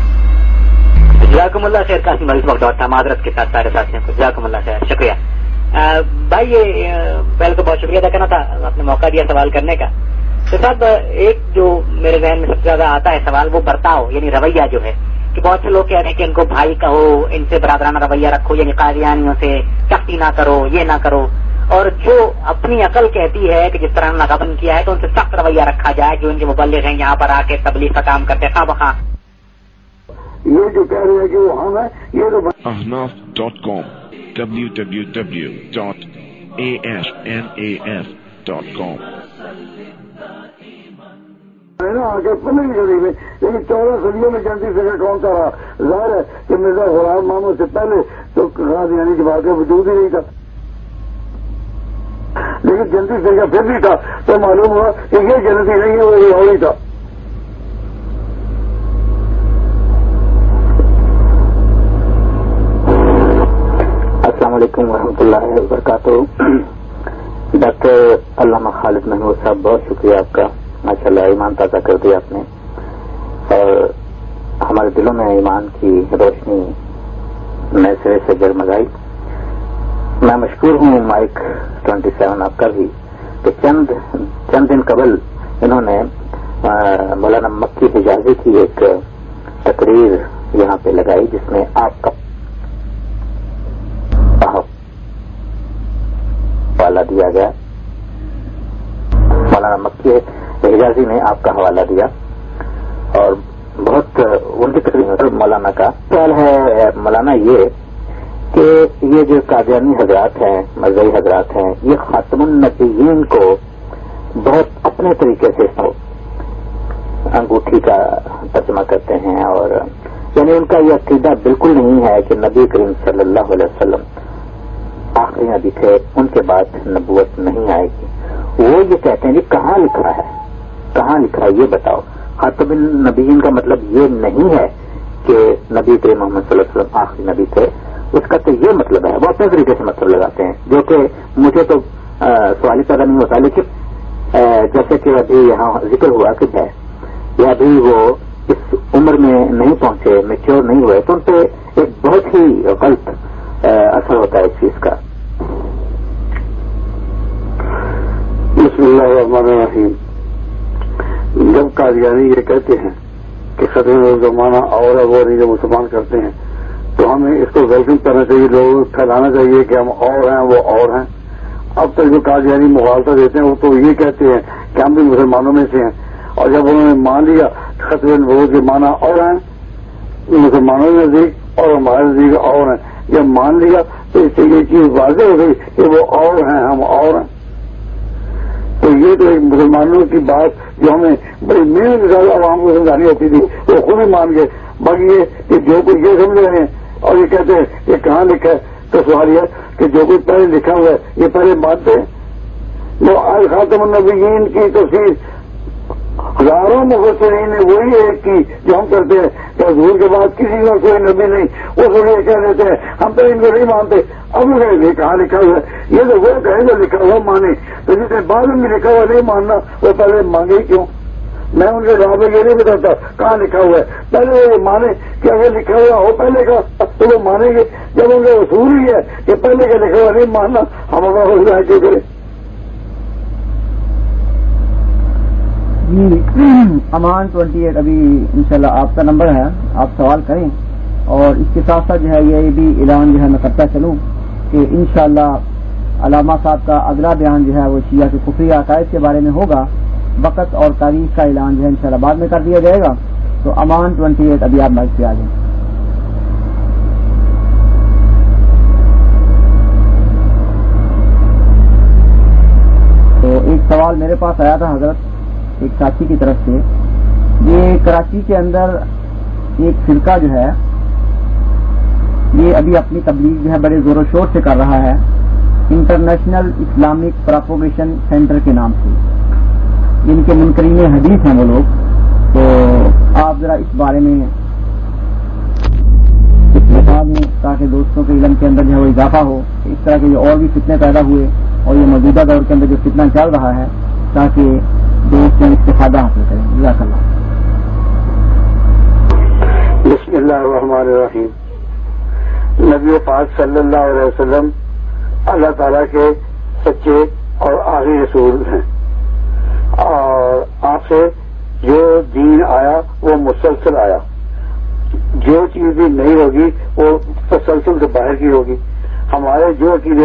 جزاکم اللہ خیر. قاسم بھائی اس وقت ڈاٹ تھا، معذرت کے ساتھ سارے ساتھیوں کو. جزاکم اللہ خیر، شکریہ. بھائی یہ پہلے تو بہت شکریہ ادا کرنا تھا، آپ نے موقع دیا سوال کرنے کا. تو صاحب ایک جو میرے ذہن میں سب سے زیادہ آتا ہے سوال وہ برتاؤ یعنی رویہ جو ہے کہ بہت سے لوگ کہتے ہیں کہ ان کو بھائی کہو، ان سے برادرانہ رویہ رکھو، یعنی قادیانیوں سے سختی نہ کرو، یہ نہ کرو، اور جو اپنی عقل کہتی ہے کہ جس طرح انہوں نے غبن کیا ہے تو ان سے سخت رویہ رکھا جائے، جو ان کے مبلغ ہیں یہاں پر آ کے تبلیغ کا کام کرتے ہیں خواہ بخواہ. یہ جو کہہ رہے ہیں کہ وہ ہم ہیں، یہ تو ahnaf.com www.asnaf.com ہے نا آگے 15ویں صدی میں، لیکن 14 صدیوں میں جنتی فرقہ کون سا رہا؟ ظاہر ہے کہ مرزا غلام محمد سے پہلے تو قادیانی کی بات کا وجود ہی نہیں تھا، لیکن جنتی فرقہ پھر بھی تھا، تو معلوم ہوا کہ یہ جنتی نہیں ہے، وہ لاہوری تھا. السلام علیکم ورحمۃ اللہ وبرکاتہ. ڈاکٹر علامہ خالد محمود صاحب بہت شکریہ آپ کا، ماشاء اللہ ایمان تازہ کر دیا آپ نے اور ہمارے دلوں میں ایمان کی روشنی نئے سرے سے جگمگائی. میں مشکور ہوں مائک 27 آپ کا بھی کہ چند دن قبل انہوں نے مولانا مکی حجازی کی ایک تقریر یہاں پہ لگائی جس میں آپ کا حوالہ دیا گیا. مولانا مکی حجازی نے آپ کا حوالہ دیا اور بہت ان کی تقریر مولانا کا خیال ہے مولانا یہ کہ یہ جو قادیانی حضرات ہیں، مذہبی حضرات ہیں، یہ خاتم النبیین کو بہت اپنے طریقے سے انگوٹھی کا ترجمہ کرتے ہیں اور یعنی ان کا یہ عقیدہ بالکل نہیں ہے کہ نبی کریم صلی اللہ علیہ وسلم آخری نبی تھے، ان کے بعد نبوت نہیں آئے گی. وہ یہ کہتے ہیں کہ کہاں لکھا ہے یہ بتاؤ. خاتم النبیین کا مطلب یہ نہیں ہے کہ نبی کریم محمد صلی اللہ علیہ وسلم آخری نبی تھے، اس کا تو یہ مطلب ہے. وہ اپنے طریقے سے مطلب لگاتے ہیں جو کہ مجھے تو سوال ہی پیدا نہیں ہوتا. لیکن جیسے کہ ابھی یہاں ذکر ہوا کہ ہے یا ابھی وہ اس عمر میں نہیں پہنچے، میچور نہیں ہوئے، تو ان پہ ایک بہت ہی غلط اثر ہوتا ہے اس چیز کا. بسم اللہ الرحمن الرحیم. جب قادیانی یہ کہتے ہیں کہ ختم زمانہ اور وہ جو مسلمان کرتے ہیں تو ہمیں اس کو ویلکم کرنا چاہیے، لوگوں کو پھیلانا چاہیے کہ ہم اور ہیں وہ اور ہیں. اب تک جو قادیانی مغالطہ دیتے ہیں وہ تو یہ کہتے ہیں کہ ہم بھی مسلمانوں میں سے ہیں، اور جب انہوں نے مان لیا ختم نبوت کے معنی اور ہیں مسلمانوں کے نزدیک اور ہمارے نزدیک اور ہیں، جب مان لیا تو اس سے یہ چیز واضح ہو گئی کہ وہ اور ہیں ہم اور ہیں. تو یہ تو ایک مسلمانوں کی بات جو ہمیں بڑی محنت کے ساتھ عوام کو سمجھانی ہوتی تھی وہ خود ہی مان گئے. باقی یہ کہ جو کچھ یہ سمجھ رہے ہیں اور یہ کہتے ہیں کہ کہاں لکھا ہے، تو سوال یہ کہ جو کچھ پہلے لکھا ہوا ہے یہ پہلے مانتے ہیں. جو آج خاتم النبیین کی تفسیر ہزاروں مفسرین نے وہی ایک کی جو ہم کرتے ہیں کہ حضور کے بعد کسی کا کوئی نبی نہیں، وہ سب یہ کہہ دیتے ہیں ہم تو ان کو نہیں مانتے. اب یہ کہاں لکھا ہوا ہے؟ یہ تو وہ کہیں جو لکھا ہوا مانے، تو جس نے بعد میں لکھا ہوا نہیں ماننا وہ پہلے مانگے ہی کیوں؟ میں ان کے جواب یہ نہیں بتاتا کہاں لکھا ہوا ہے، پہلے یہ مانے کہ اگر لکھا ہوا ہو پہلے کا تو وہ مانیں گے. جب ان کا اصول ہی ہے کہ پہلے کا لکھا ہوا نہیں ماننا، ہم اپنا حوصلہ کیوں کریں؟ امان 28 ابھی انشاءاللہ آپ کا نمبر ہے، آپ سوال کریں. اور اس کے ساتھ ساتھ جو ہے یہ بھی اعلان جو ہے میں کرتا چلوں کہ انشاءاللہ علامہ صاحب کا اگلا بیان جو ہے وہ شیعہ کے کفری عقائد کے بارے میں ہوگا. وقت اور تاریخ کا اعلان جو ہے انشاءاللہ بعد میں کر دیا جائے گا. تو امان 28 ابھی آپ مائک پہ آ جائیں. تو ایک سوال میرے پاس آیا تھا حضرت ایک ساتھی کی طرف سے. یہ کراچی کے اندر ایک فرقہ جو ہے یہ ابھی اپنی تبلیغ جو ہے بڑے زور و شور سے کر رہا ہے، انٹرنیشنل اسلامک پراپوگیشن سینٹر کے نام سے. جن کے منکرین حدیث ہیں وہ لوگ. تو آپ ذرا اس بارے میں بتا دیں تاکہ دوستوں کے علم کے اندر جو ہے وہ اضافہ ہو. اس طرح کے جو اور بھی فتنے پیدا ہوئے اور یہ موجودہ دور کے اندر جو فتنہ چل رہا ہے تاکہ دوست استفادہ حاصل کریں. جزاک اللہ. بسم اللہ الرحمن الرحیم. نبی پاک صلی اللہ علیہ وسلم اللہ تعالیٰ کے سچے اور آخری رسول ہیں، اور آپ سے جو دین آیا وہ مسلسل آیا. جو چیز بھی نہیں ہوگی وہ تسلسل سے باہر کی ہوگی. ہمارے جو عقیدے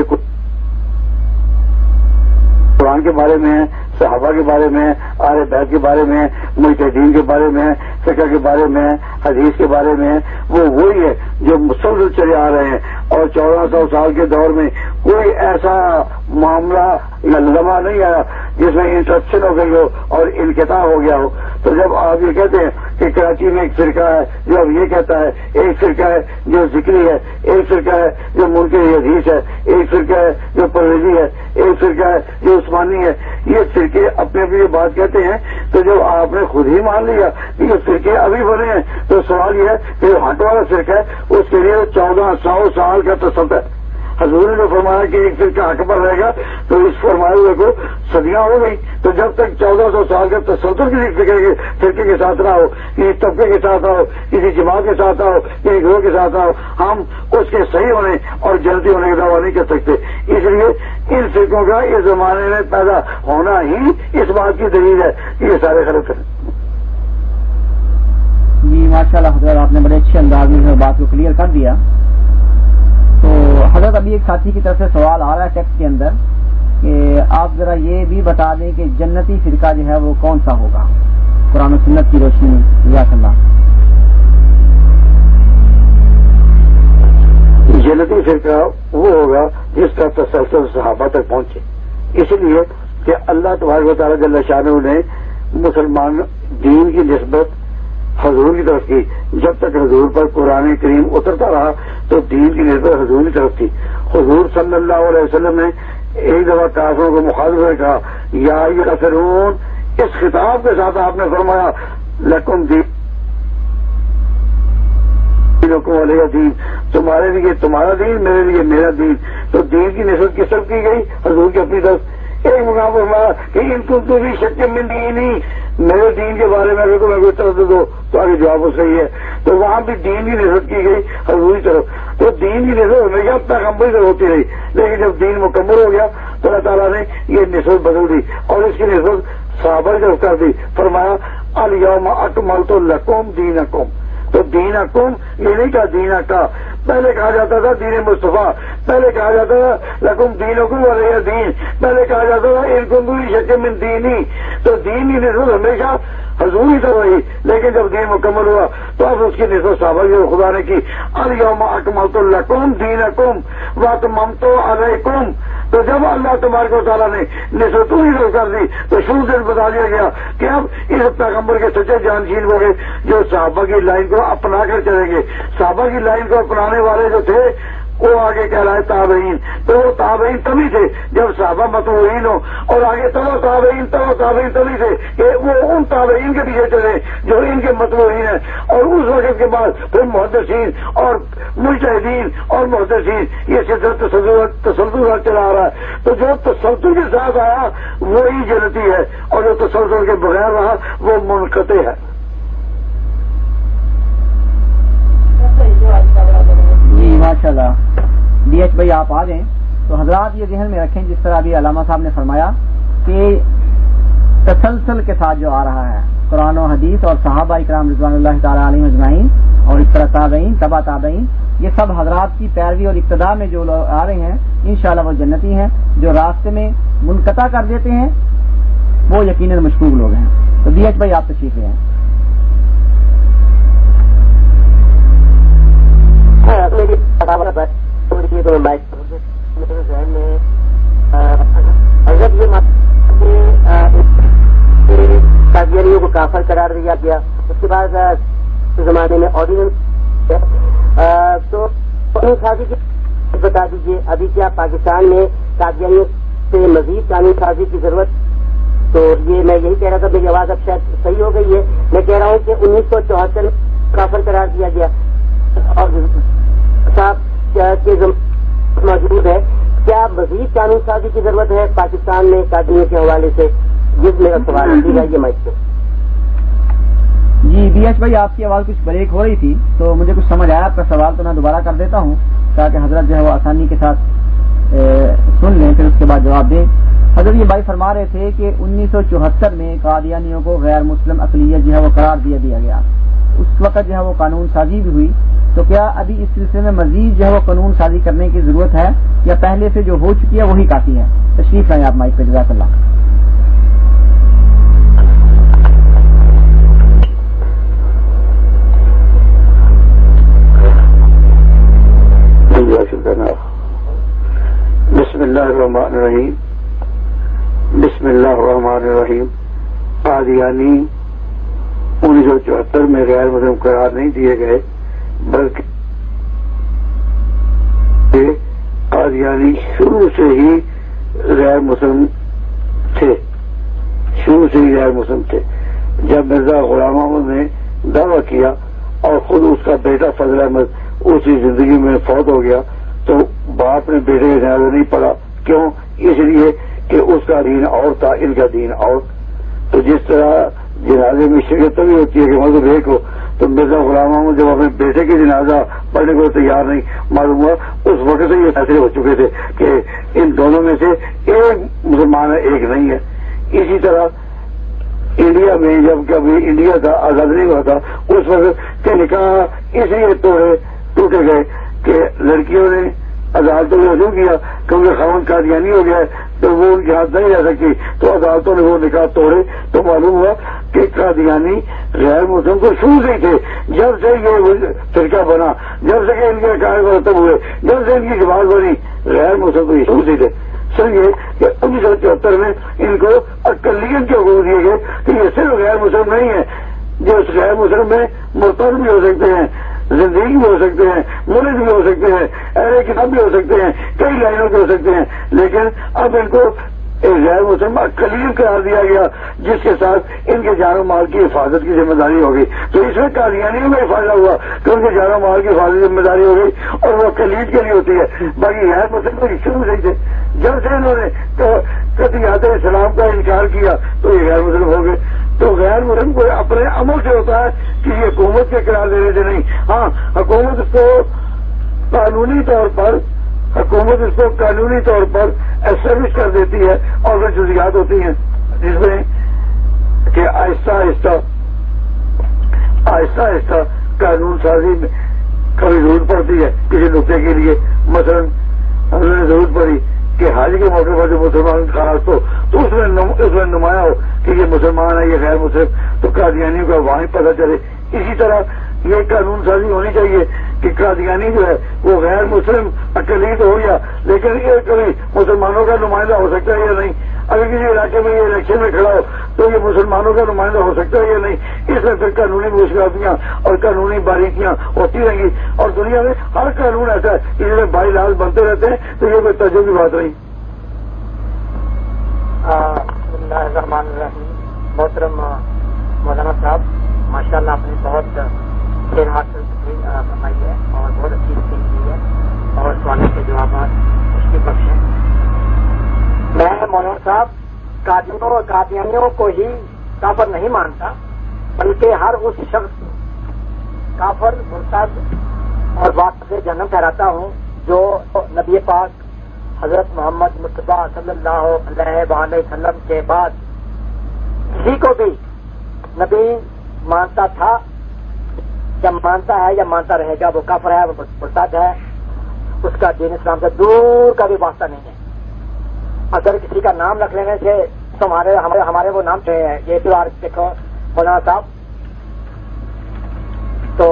قرآن کے بارے میں، صحابہ کے بارے میں، اہل بیت کے بارے میں، مجتہدین کے بارے میں، فقہ کے بارے میں، حدیث کے بارے میں، وہ وہی ہے جو مسلسل چلے آ رہے ہیں. اور 1400 سال کے دور میں کوئی ایسا معاملہ یا لمحہ نہیں آیا جس میں انٹرپشن ہو گئی ہو اور انقطاع ہو گیا ہو. تو جب آپ یہ کہتے ہیں کہ کراچی میں ایک فرقہ ہے جو اب یہ کہتا ہے، ایک فرقہ ہے جو ذکری ہے، ایک فرقہ ہے جو منکر حدیث ہے، ایک فرقہ ہے جو پرویزی ہے، ایک فرقہ ہے جو عثمانی ہے، یہ فرقے اپنے اپنی بات کہتے ہیں. تو جب آپ نے خود ہی مان لیا کہ یہ فرقے ابھی بنے ہیں تو سوال یہ ہے کہ ہٹ والا فرقہ ہے اس کے لیے 1400 سال کا تسلط ہے. حضور نے جو فرمایا کہ ایک فرقہ حق پر رہے گا تو اس فرمائے ہوئے کو صدیاں ہو گئی. تو جب تک 1400 سال کا تسلط کسی فرقے کے ساتھ نہ ہو، کسی طبقے کے ساتھ نہ ہو، کسی جماعت کے ساتھ نہ ہو، کسی گروہ کے ساتھ نہ ہو، ہم اس کے صحیح ہونے اور جنتی ہونے کا دعویٰ نہیں کر سکتے. اس لیے ان فرقوں کا اس زمانے میں پیدا ہونا ہی اس بات کی دلیل ہے کہ یہ سارے غلط ہیں. جی ماشاء اللہ حضرت، آپ نے بڑے اچھے انداز میں بات کو کلیئر کر دیا. تو حضرت ابھی ایک ساتھی کی طرف سے سوال آ رہا ہے ٹیکسٹ کے اندر کہ آپ ذرا یہ بھی بتا دیں کہ جنتی فرقہ جو ہے وہ کون سا ہوگا قرآن و سنت کی روشنی میں. جزاک اللہ. جنتی فرقہ وہ ہوگا جس کا تسلسل صحابہ تک پہنچے. اس لیے کہ اللہ تبارک و تعالیٰ جل شانہ نے مسلمان دین کی نسبت حضور کی طرف کی. جب تک حضور پر قرآن کریم اترتا رہا تو دین کی نسبت حضور کی طرف تھی. حضور صلی اللہ علیہ وسلم نے ایک دفعہ کافروں کو مخاطب نے کہا یا کافرون. اس خطاب کے ساتھ آپ نے فرمایا لکم دینکم ولی دین، تمہارے لیے تمہارا دین، میرے لیے میرا دین. تو دین کی نسبت کس طرف کی گئی؟ حضور کی اپنی طرف. ایک مقام پر فرمایا کہ ان کو تو بھی شک من دینی، میرے دین کے بارے میں اگر تمہیں کوئی تردد ہو تو آگے جواب وہ صحیح ہے. تو وہاں بھی دین کی نسبت کی گئی حضور کی طرف. تو دین کی نسبت ہمیشہ پیغمبر سے ہوتی رہی، لیکن جب دین مکمل ہو گیا تو اللہ تعالیٰ نے یہ نسبت بدل دی اور اس کی نسبت صحابہ کی طرف کر دی. فرمایا الیوم اکملت لکم دینکم. تو دین حکم یہ نہیں کہا دین کا، پہلے کہا جاتا تھا دین مصطفیٰ، پہلے کہا جاتا تھا لکم دین حکم ولی دین، پہلے کہا جاتا تھا ان کو شک من دینی. تو دین کی نسبت ہمیشہ حضور ہی طرح رہی، لیکن جب دین مکمل ہوا تو اب اس کی نسبت صحابہ کی خدا نے کی الیوم اکملت لکم دینکم واتممت علیکم. تو جب اللہ تبارک و تعالیٰ نے نسبت ہی کر دی تو شروع سے بتا دیا گیا کہ اب اس پیغمبر کے سچے جانشین ہو گئے جو صحابہ کی لائن کو اپنا کر چلیں گے. صحابہ کی لائن کو اپنانے والے جو تھے وہ آگے کہلائے تابعین. تو وہ تابعین تبھی تھے جب صحابہ متبوعین ہو، اور آگے تابعین تبھی تھے کہ وہ ان تابعین کے پیچھے چلے جو ان کے متبوعین ہیں. اور اس وقت کے بعد پھر محدثین اور مجتہدین اور محدثین یہ سلسلہ تسلسل چلا آ رہا ہے. تو جو تسلسل کے ساتھ آیا وہی جنتی ہے، اور جو تسلسل کے بغیر رہا وہ منقطع ہے. جی ماشاء اللہ. ڈی ایچ بھائی آپ آ جائیں. تو حضرات یہ ذہن میں رکھیں جس طرح ابھی علامہ صاحب نے فرمایا کہ تسلسل کے ساتھ جو آ رہا ہے قرآن و حدیث اور صحابہ اکرام رضوان اللہ تعالی علیہم اجمعین اور اس طرح تابعین تبع تابعین، یہ سب حضرات کی پیروی اور اقتداء میں جو لوگ آ رہے ہیں انشاءاللہ وہ جنتی ہیں. جو راستے میں منقطع کر دیتے ہیں وہ یقیناً مشکوک لوگ ہیں. تو ڈی ایچ بھائی آپ تشریف لے آئیں. قادیانیوں کو کافر قرار دیا گیا، اس کے بعد زمانے میں آرڈیننس. تو قانون سازی کی بتا دیجیے ابھی کیا پاکستان میں قادیانیوں سے مزید قانون سازی کی ضرورت؟ تو یہ میں یہی کہہ رہا تھا، میری آواز اب شاید صحیح ہو گئی ہے. میں کہہ رہا ہوں کہ 1974 میں کافر قرار دیا گیا اور کے موجود ہے، کیا مزید قانون سازی کی ضرورت ہے پاکستان میں قادریوں کے حوالے سے؟ یہ میرا سوال ہے. یہ مائک سے. جی بی ایچ بھائی، آپ کی آواز کچھ بریک ہو رہی تھی تو مجھے کچھ سمجھ آیا آپ کا سوال، تو میں دوبارہ کر دیتا ہوں تاکہ حضرت جو ہے وہ آسانی کے ساتھ سن لیں، پھر اس کے بعد جواب دیں. حضرت یہ بھائی فرما رہے تھے کہ 1974 میں قادیانیوں کو غیر مسلم اقلیت جو ہے وہ قرار دیا گیا. اس وقت جو ہے وہ قانون سازی بھی ہوئی، تو کیا ابھی اس سلسلے میں مزید جو ہے وہ قانون سازی کرنے کی ضرورت ہے یا پہلے سے جو ہو چکی ہے وہی کافی ہے؟ تشریف لائیں آپ مائک پہ. جزاک اللہ. بسم اللہ الرحمن الرحیم. بسم اللہ الرحمن الرحیم. قادیانی 1974 میں غیر مسلم قرار نہیں دیے گئے، بلکہ قادیانی شروع سے ہی غیر مسلم تھے. جب مرزا غلام احمد نے دعویٰ کیا اور خود اس کا بیٹا فضل احمد اسی زندگی میں فوت ہو گیا تو باپ نے بیٹے کا جنازہ نہیں پڑھا. کیوں؟ اس لیے کہ اس کا دین اور تھا، ان کا دین اور. تو جس طرح جنازے میں شرکت تبھی ہوتی ہے کہ مذہب ایک ہو، تو مرزا غلام احمد جب اپنے بیٹے کے جنازہ پڑھنے کو تیار نہیں، معلوم ہوا اس وقت سے یہ فیصلے ہو چکے تھے کہ ان دونوں میں سے ایک مسلمان ہے، ایک نہیں ہے. اسی طرح انڈیا میں جب کبھی انڈیا کا آزاد نہیں ہوا تھا اس وقت کے نکاح اس لیے ٹوٹے گئے کہ لڑکیوں نے عدالتوں نے رجوع کیا کیونکہ خاوند قادیانی ہو گیا ہے تو وہ ان کے ہاتھ نہیں رہ سکتی، تو عدالتوں نے وہ نکاح توڑے. تو معلوم ہوا کہ قادیانی غیر مسلم کو شروع سے ہی تھے. جب سے یہ فرقہ بنا، جب سے کہ ان کے عقائد مرتب ہوئے، جب سے ان کی جماعت بنی، غیر مسلم کو شروع سے تھے. سمجھے کہ 1974 میں ان کو اقلیت کے حقوق دیے گئے کہ یہ صرف غیر مسلم نہیں ہے، جو اس غیر مسلم میں مرتد بھی ہو سکتے ہیں، زندگی بھی ہو سکتے ہیں، ملک بھی ہو سکتے ہیں، اہل کتاب بھی ہو سکتے ہیں، کئی لائنوں کے ہو سکتے ہیں. لیکن اب ان کو ایک غیر مسلم اقلیت قرار دیا گیا جس کے ساتھ ان کے جان و مال کی حفاظت کی ذمہ داری ہوگی. تو اس میں قادیانیوں میں فائدہ ہوا کہ ان کے جان و مال کی حفاظت کی ذمہ داری ہو گئی اور وہ اقلیت کے لیے ہوتی ہے. باقی غیر مسلم تو شروع سے ہی تھے. جب سے انہوں نے قطعیت اسلام کا انکار کیا تو یہ غیر مسلم ہو گئے. تو غیر مسلم کو اپنے عمل سے ہوتا ہے کہ یہ حکومت کے قرار دینے سے نہیں. ہاں، حکومت اس کو قانونی طور پر اسٹیبلش کر دیتی ہے اور وہ جزیات ہوتی ہیں جس میں کہ آہستہ آہستہ قانون سازی میں کبھی ضرورت پڑتی ہے کسی نقطے کے لیے. مثلا ہم نے ضرورت پڑی کہ حاجی کے موقع پر جو مسلمان خاص ہو تو اس میں نمایاں ہو کہ یہ مسلمان ہے، یہ غیر مسلم، تو قادیانیوں کا وہاں پتہ چلے. اسی طرح یہ قانون سازی ہونی چاہیے کہ قادیانی جو ہے وہ غیر مسلم اقلیت ہو یا، لیکن یہ کبھی مسلمانوں کا نمائندہ ہو سکتا ہے یا نہیں. اگر کسی علاقے میں یہ الیکشن میں کھڑا ہو تو یہ مسلمانوں کا نمائندہ ہو سکتا ہے یا نہیں. اس میں پھر قانونی مشکلاتیاں اور قانونی باریکیاں ہوتی رہیں گی اور دنیا میں ہر قانون ایسا ہے کہ جس میں بائی لاز بنتے رہتے ہیں. تو یہ کوئی تعجب کی بات نہیں. بسم اللہ الرحمن الرحیم. محترم مولانا صاحب، ماشاء اللہ آپ نے بہت دیر حاصل فرمائی ہے اور بہت اچھی اسکیم کی ہے اور سوالوں کے جوابات مشکل بخش ہیں. میں مولانا صاحب قادیانیوں کو ہی کافر نہیں مانتا، بلکہ ہر اس شخص کافر، مرتد اور واسطے سے جہنم ٹھہراتا ہوں جو نبی پاک حضرت محمد مصطفیٰ صلی اللہ علیہ وآلہ وسلم کے بعد کسی کو بھی نبی مانتا تھا یا مانتا ہے یا مانتا رہے گا، وہ کافر ہے، وہ مرتد ہے، اس کا دین اسلام سے دور کا بھی واسطہ نہیں ہے. اگر کسی کا نام رکھ لینے سے تو ہمارے وہ نام سے یہ تیوہار دیکھو مولانا صاحب. تو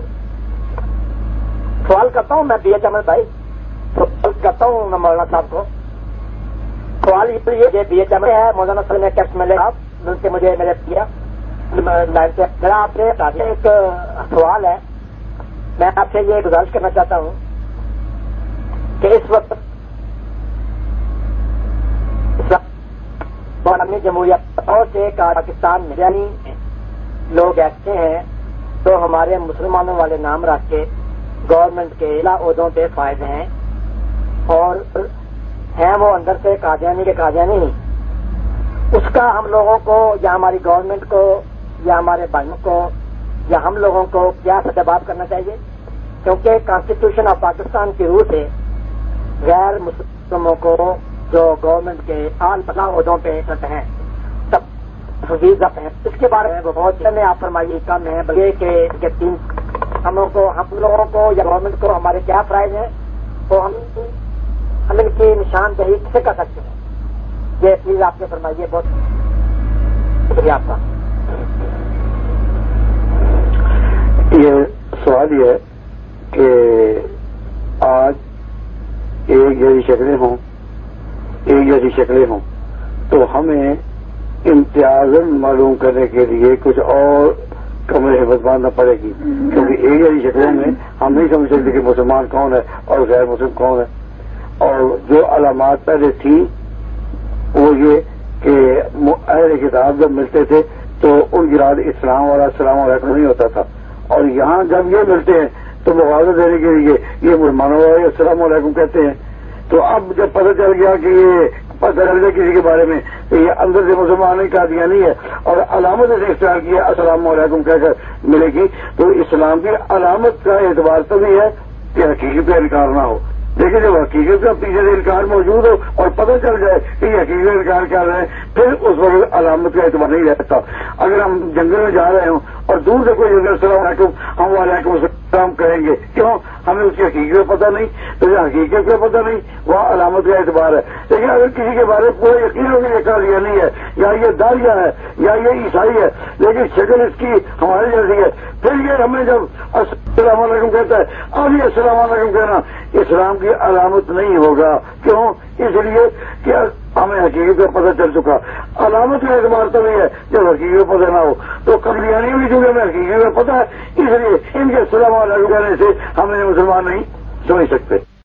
سوال کرتا ہوں میں بی ایچ احمد بھائی، سوال کرتا ہوں میں مولانا صاحب کو. سوال یہ بی ایچ احمد ہے، مولانا صاحب نے ٹیکسٹ ملے آپ مل کے مجھے میرے کیا لائن سے. ذرا آپ سے ایک سوال ہے، میں آپ سے یہ گزارش کرنا چاہتا ہوں کہ اس وقت عالمی جمہوریت اور سے پاکستان میں یعنی لوگ ایسے ہیں تو ہمارے مسلمانوں والے نام رکھ کے گورنمنٹ کے عہدوں پہ فائز ہیں اور ہیں وہ اندر سے قادیانی کے قادیانی نہیں، اس کا ہم لوگوں کو یا ہماری گورنمنٹ کو یا ہمارے بھائیوں کو یا ہم لوگوں کو کیا سدباب کرنا چاہیے؟ کیونکہ کانسٹیٹیوشن آف پاکستان کی روح سے غیر مسلموں کو جو گورنمنٹ کے اعلیٰ عہدوں پہ ہیں تب ضبط ہیں، اس کے بارے میں بہت میں آپ فرمائیے کم ہے بلکہ کہ تین ہم لوگوں کو یا گورنمنٹ کو ہمارے کیا فرائض ہیں تو ہم ان کی نشاندہی کیسے کر سکتے ہیں؟ یہ پلیز آپ نے فرمائیے، بہت شکریہ آپ کا۔ یہ سوال یہ ہے کہ آج ایک جیسی شکلیں ہوں تو ہمیں امتیازاً معلوم کرنے کے لیے کچھ اور کمرے حفظ باندھنا پڑے گی، کیونکہ ایک جیسی شکلوں میں ہم نہیں سمجھ سکتے کہ مسلمان کون ہے اور غیر مسلم کون ہے۔ اور جو علامات پہلے تھیں وہ یہ کہ اہل کتاب جب ملتے تھے تو ان کی رات اسلام اور السلام علیکم نہیں ہوتا تھا، اور یہاں جب یہ ملتے ہیں تو مواضع دینے کے لیے یہ مسلمانوں والے السلام علیکم کہتے ہیں۔ تو اب جب پتہ چل گیا کہ یہ پتہ چل گیا کسی کے بارے میں کہ یہ اندر سے مسلمان نہیں قادیانی ہے اور علامت سے اختیار کیا السلام علیکم کہہ کر ملے گی، تو اسلام کی علامت کا اعتبار تبھی ہے کہ حقیقت کا انکار نہ ہو، لیکن جب حقیقت کا پیچھے سے انکار موجود ہو اور پتہ چل جائے کہ یہ حقیقت کا انکار کر رہے ہیں پھر اس وقت علامت کا اعتبار نہیں رہتا۔ اگر ہم جنگل میں جا رہے ہوں اور دور سے کوئی جنگل السلام علیکم ہم وعلیکم السلام کہیں گے، کیوں؟ ہمیں اس کی حقیقت کا پتہ نہیں، تو جو حقیقت کا پتہ نہیں وہ علامت کا اعتبار ہے۔ لیکن اگر کسی کے بارے میں پورا یقین ہو کہ یہ قادیانی ہے یا یہ داریہ ہے یا یہ عیسائی ہے لیکن شکل اس کی ہمارے جیسی ہے، پھر یہ ہمیں جب السلام علیکم کہتا ہے اب یہ السلام علیکم کہنا اسلام کی علامت نہیں ہوگا۔ کیوں؟ اس لیے کہ ہمیں حقیقت کا پتہ چل چکا۔ علامت کا اعتبار تو نہیں ہے جب حقیقت کا پتہ نہ ہو، تو قادیانی بھی چونکہ ہمیں حقیقت کا پتہ ہے اس لیے ان کے السلام علیکم کہنے سے ہمیں مسلمان نہیں سمجھ سکتے۔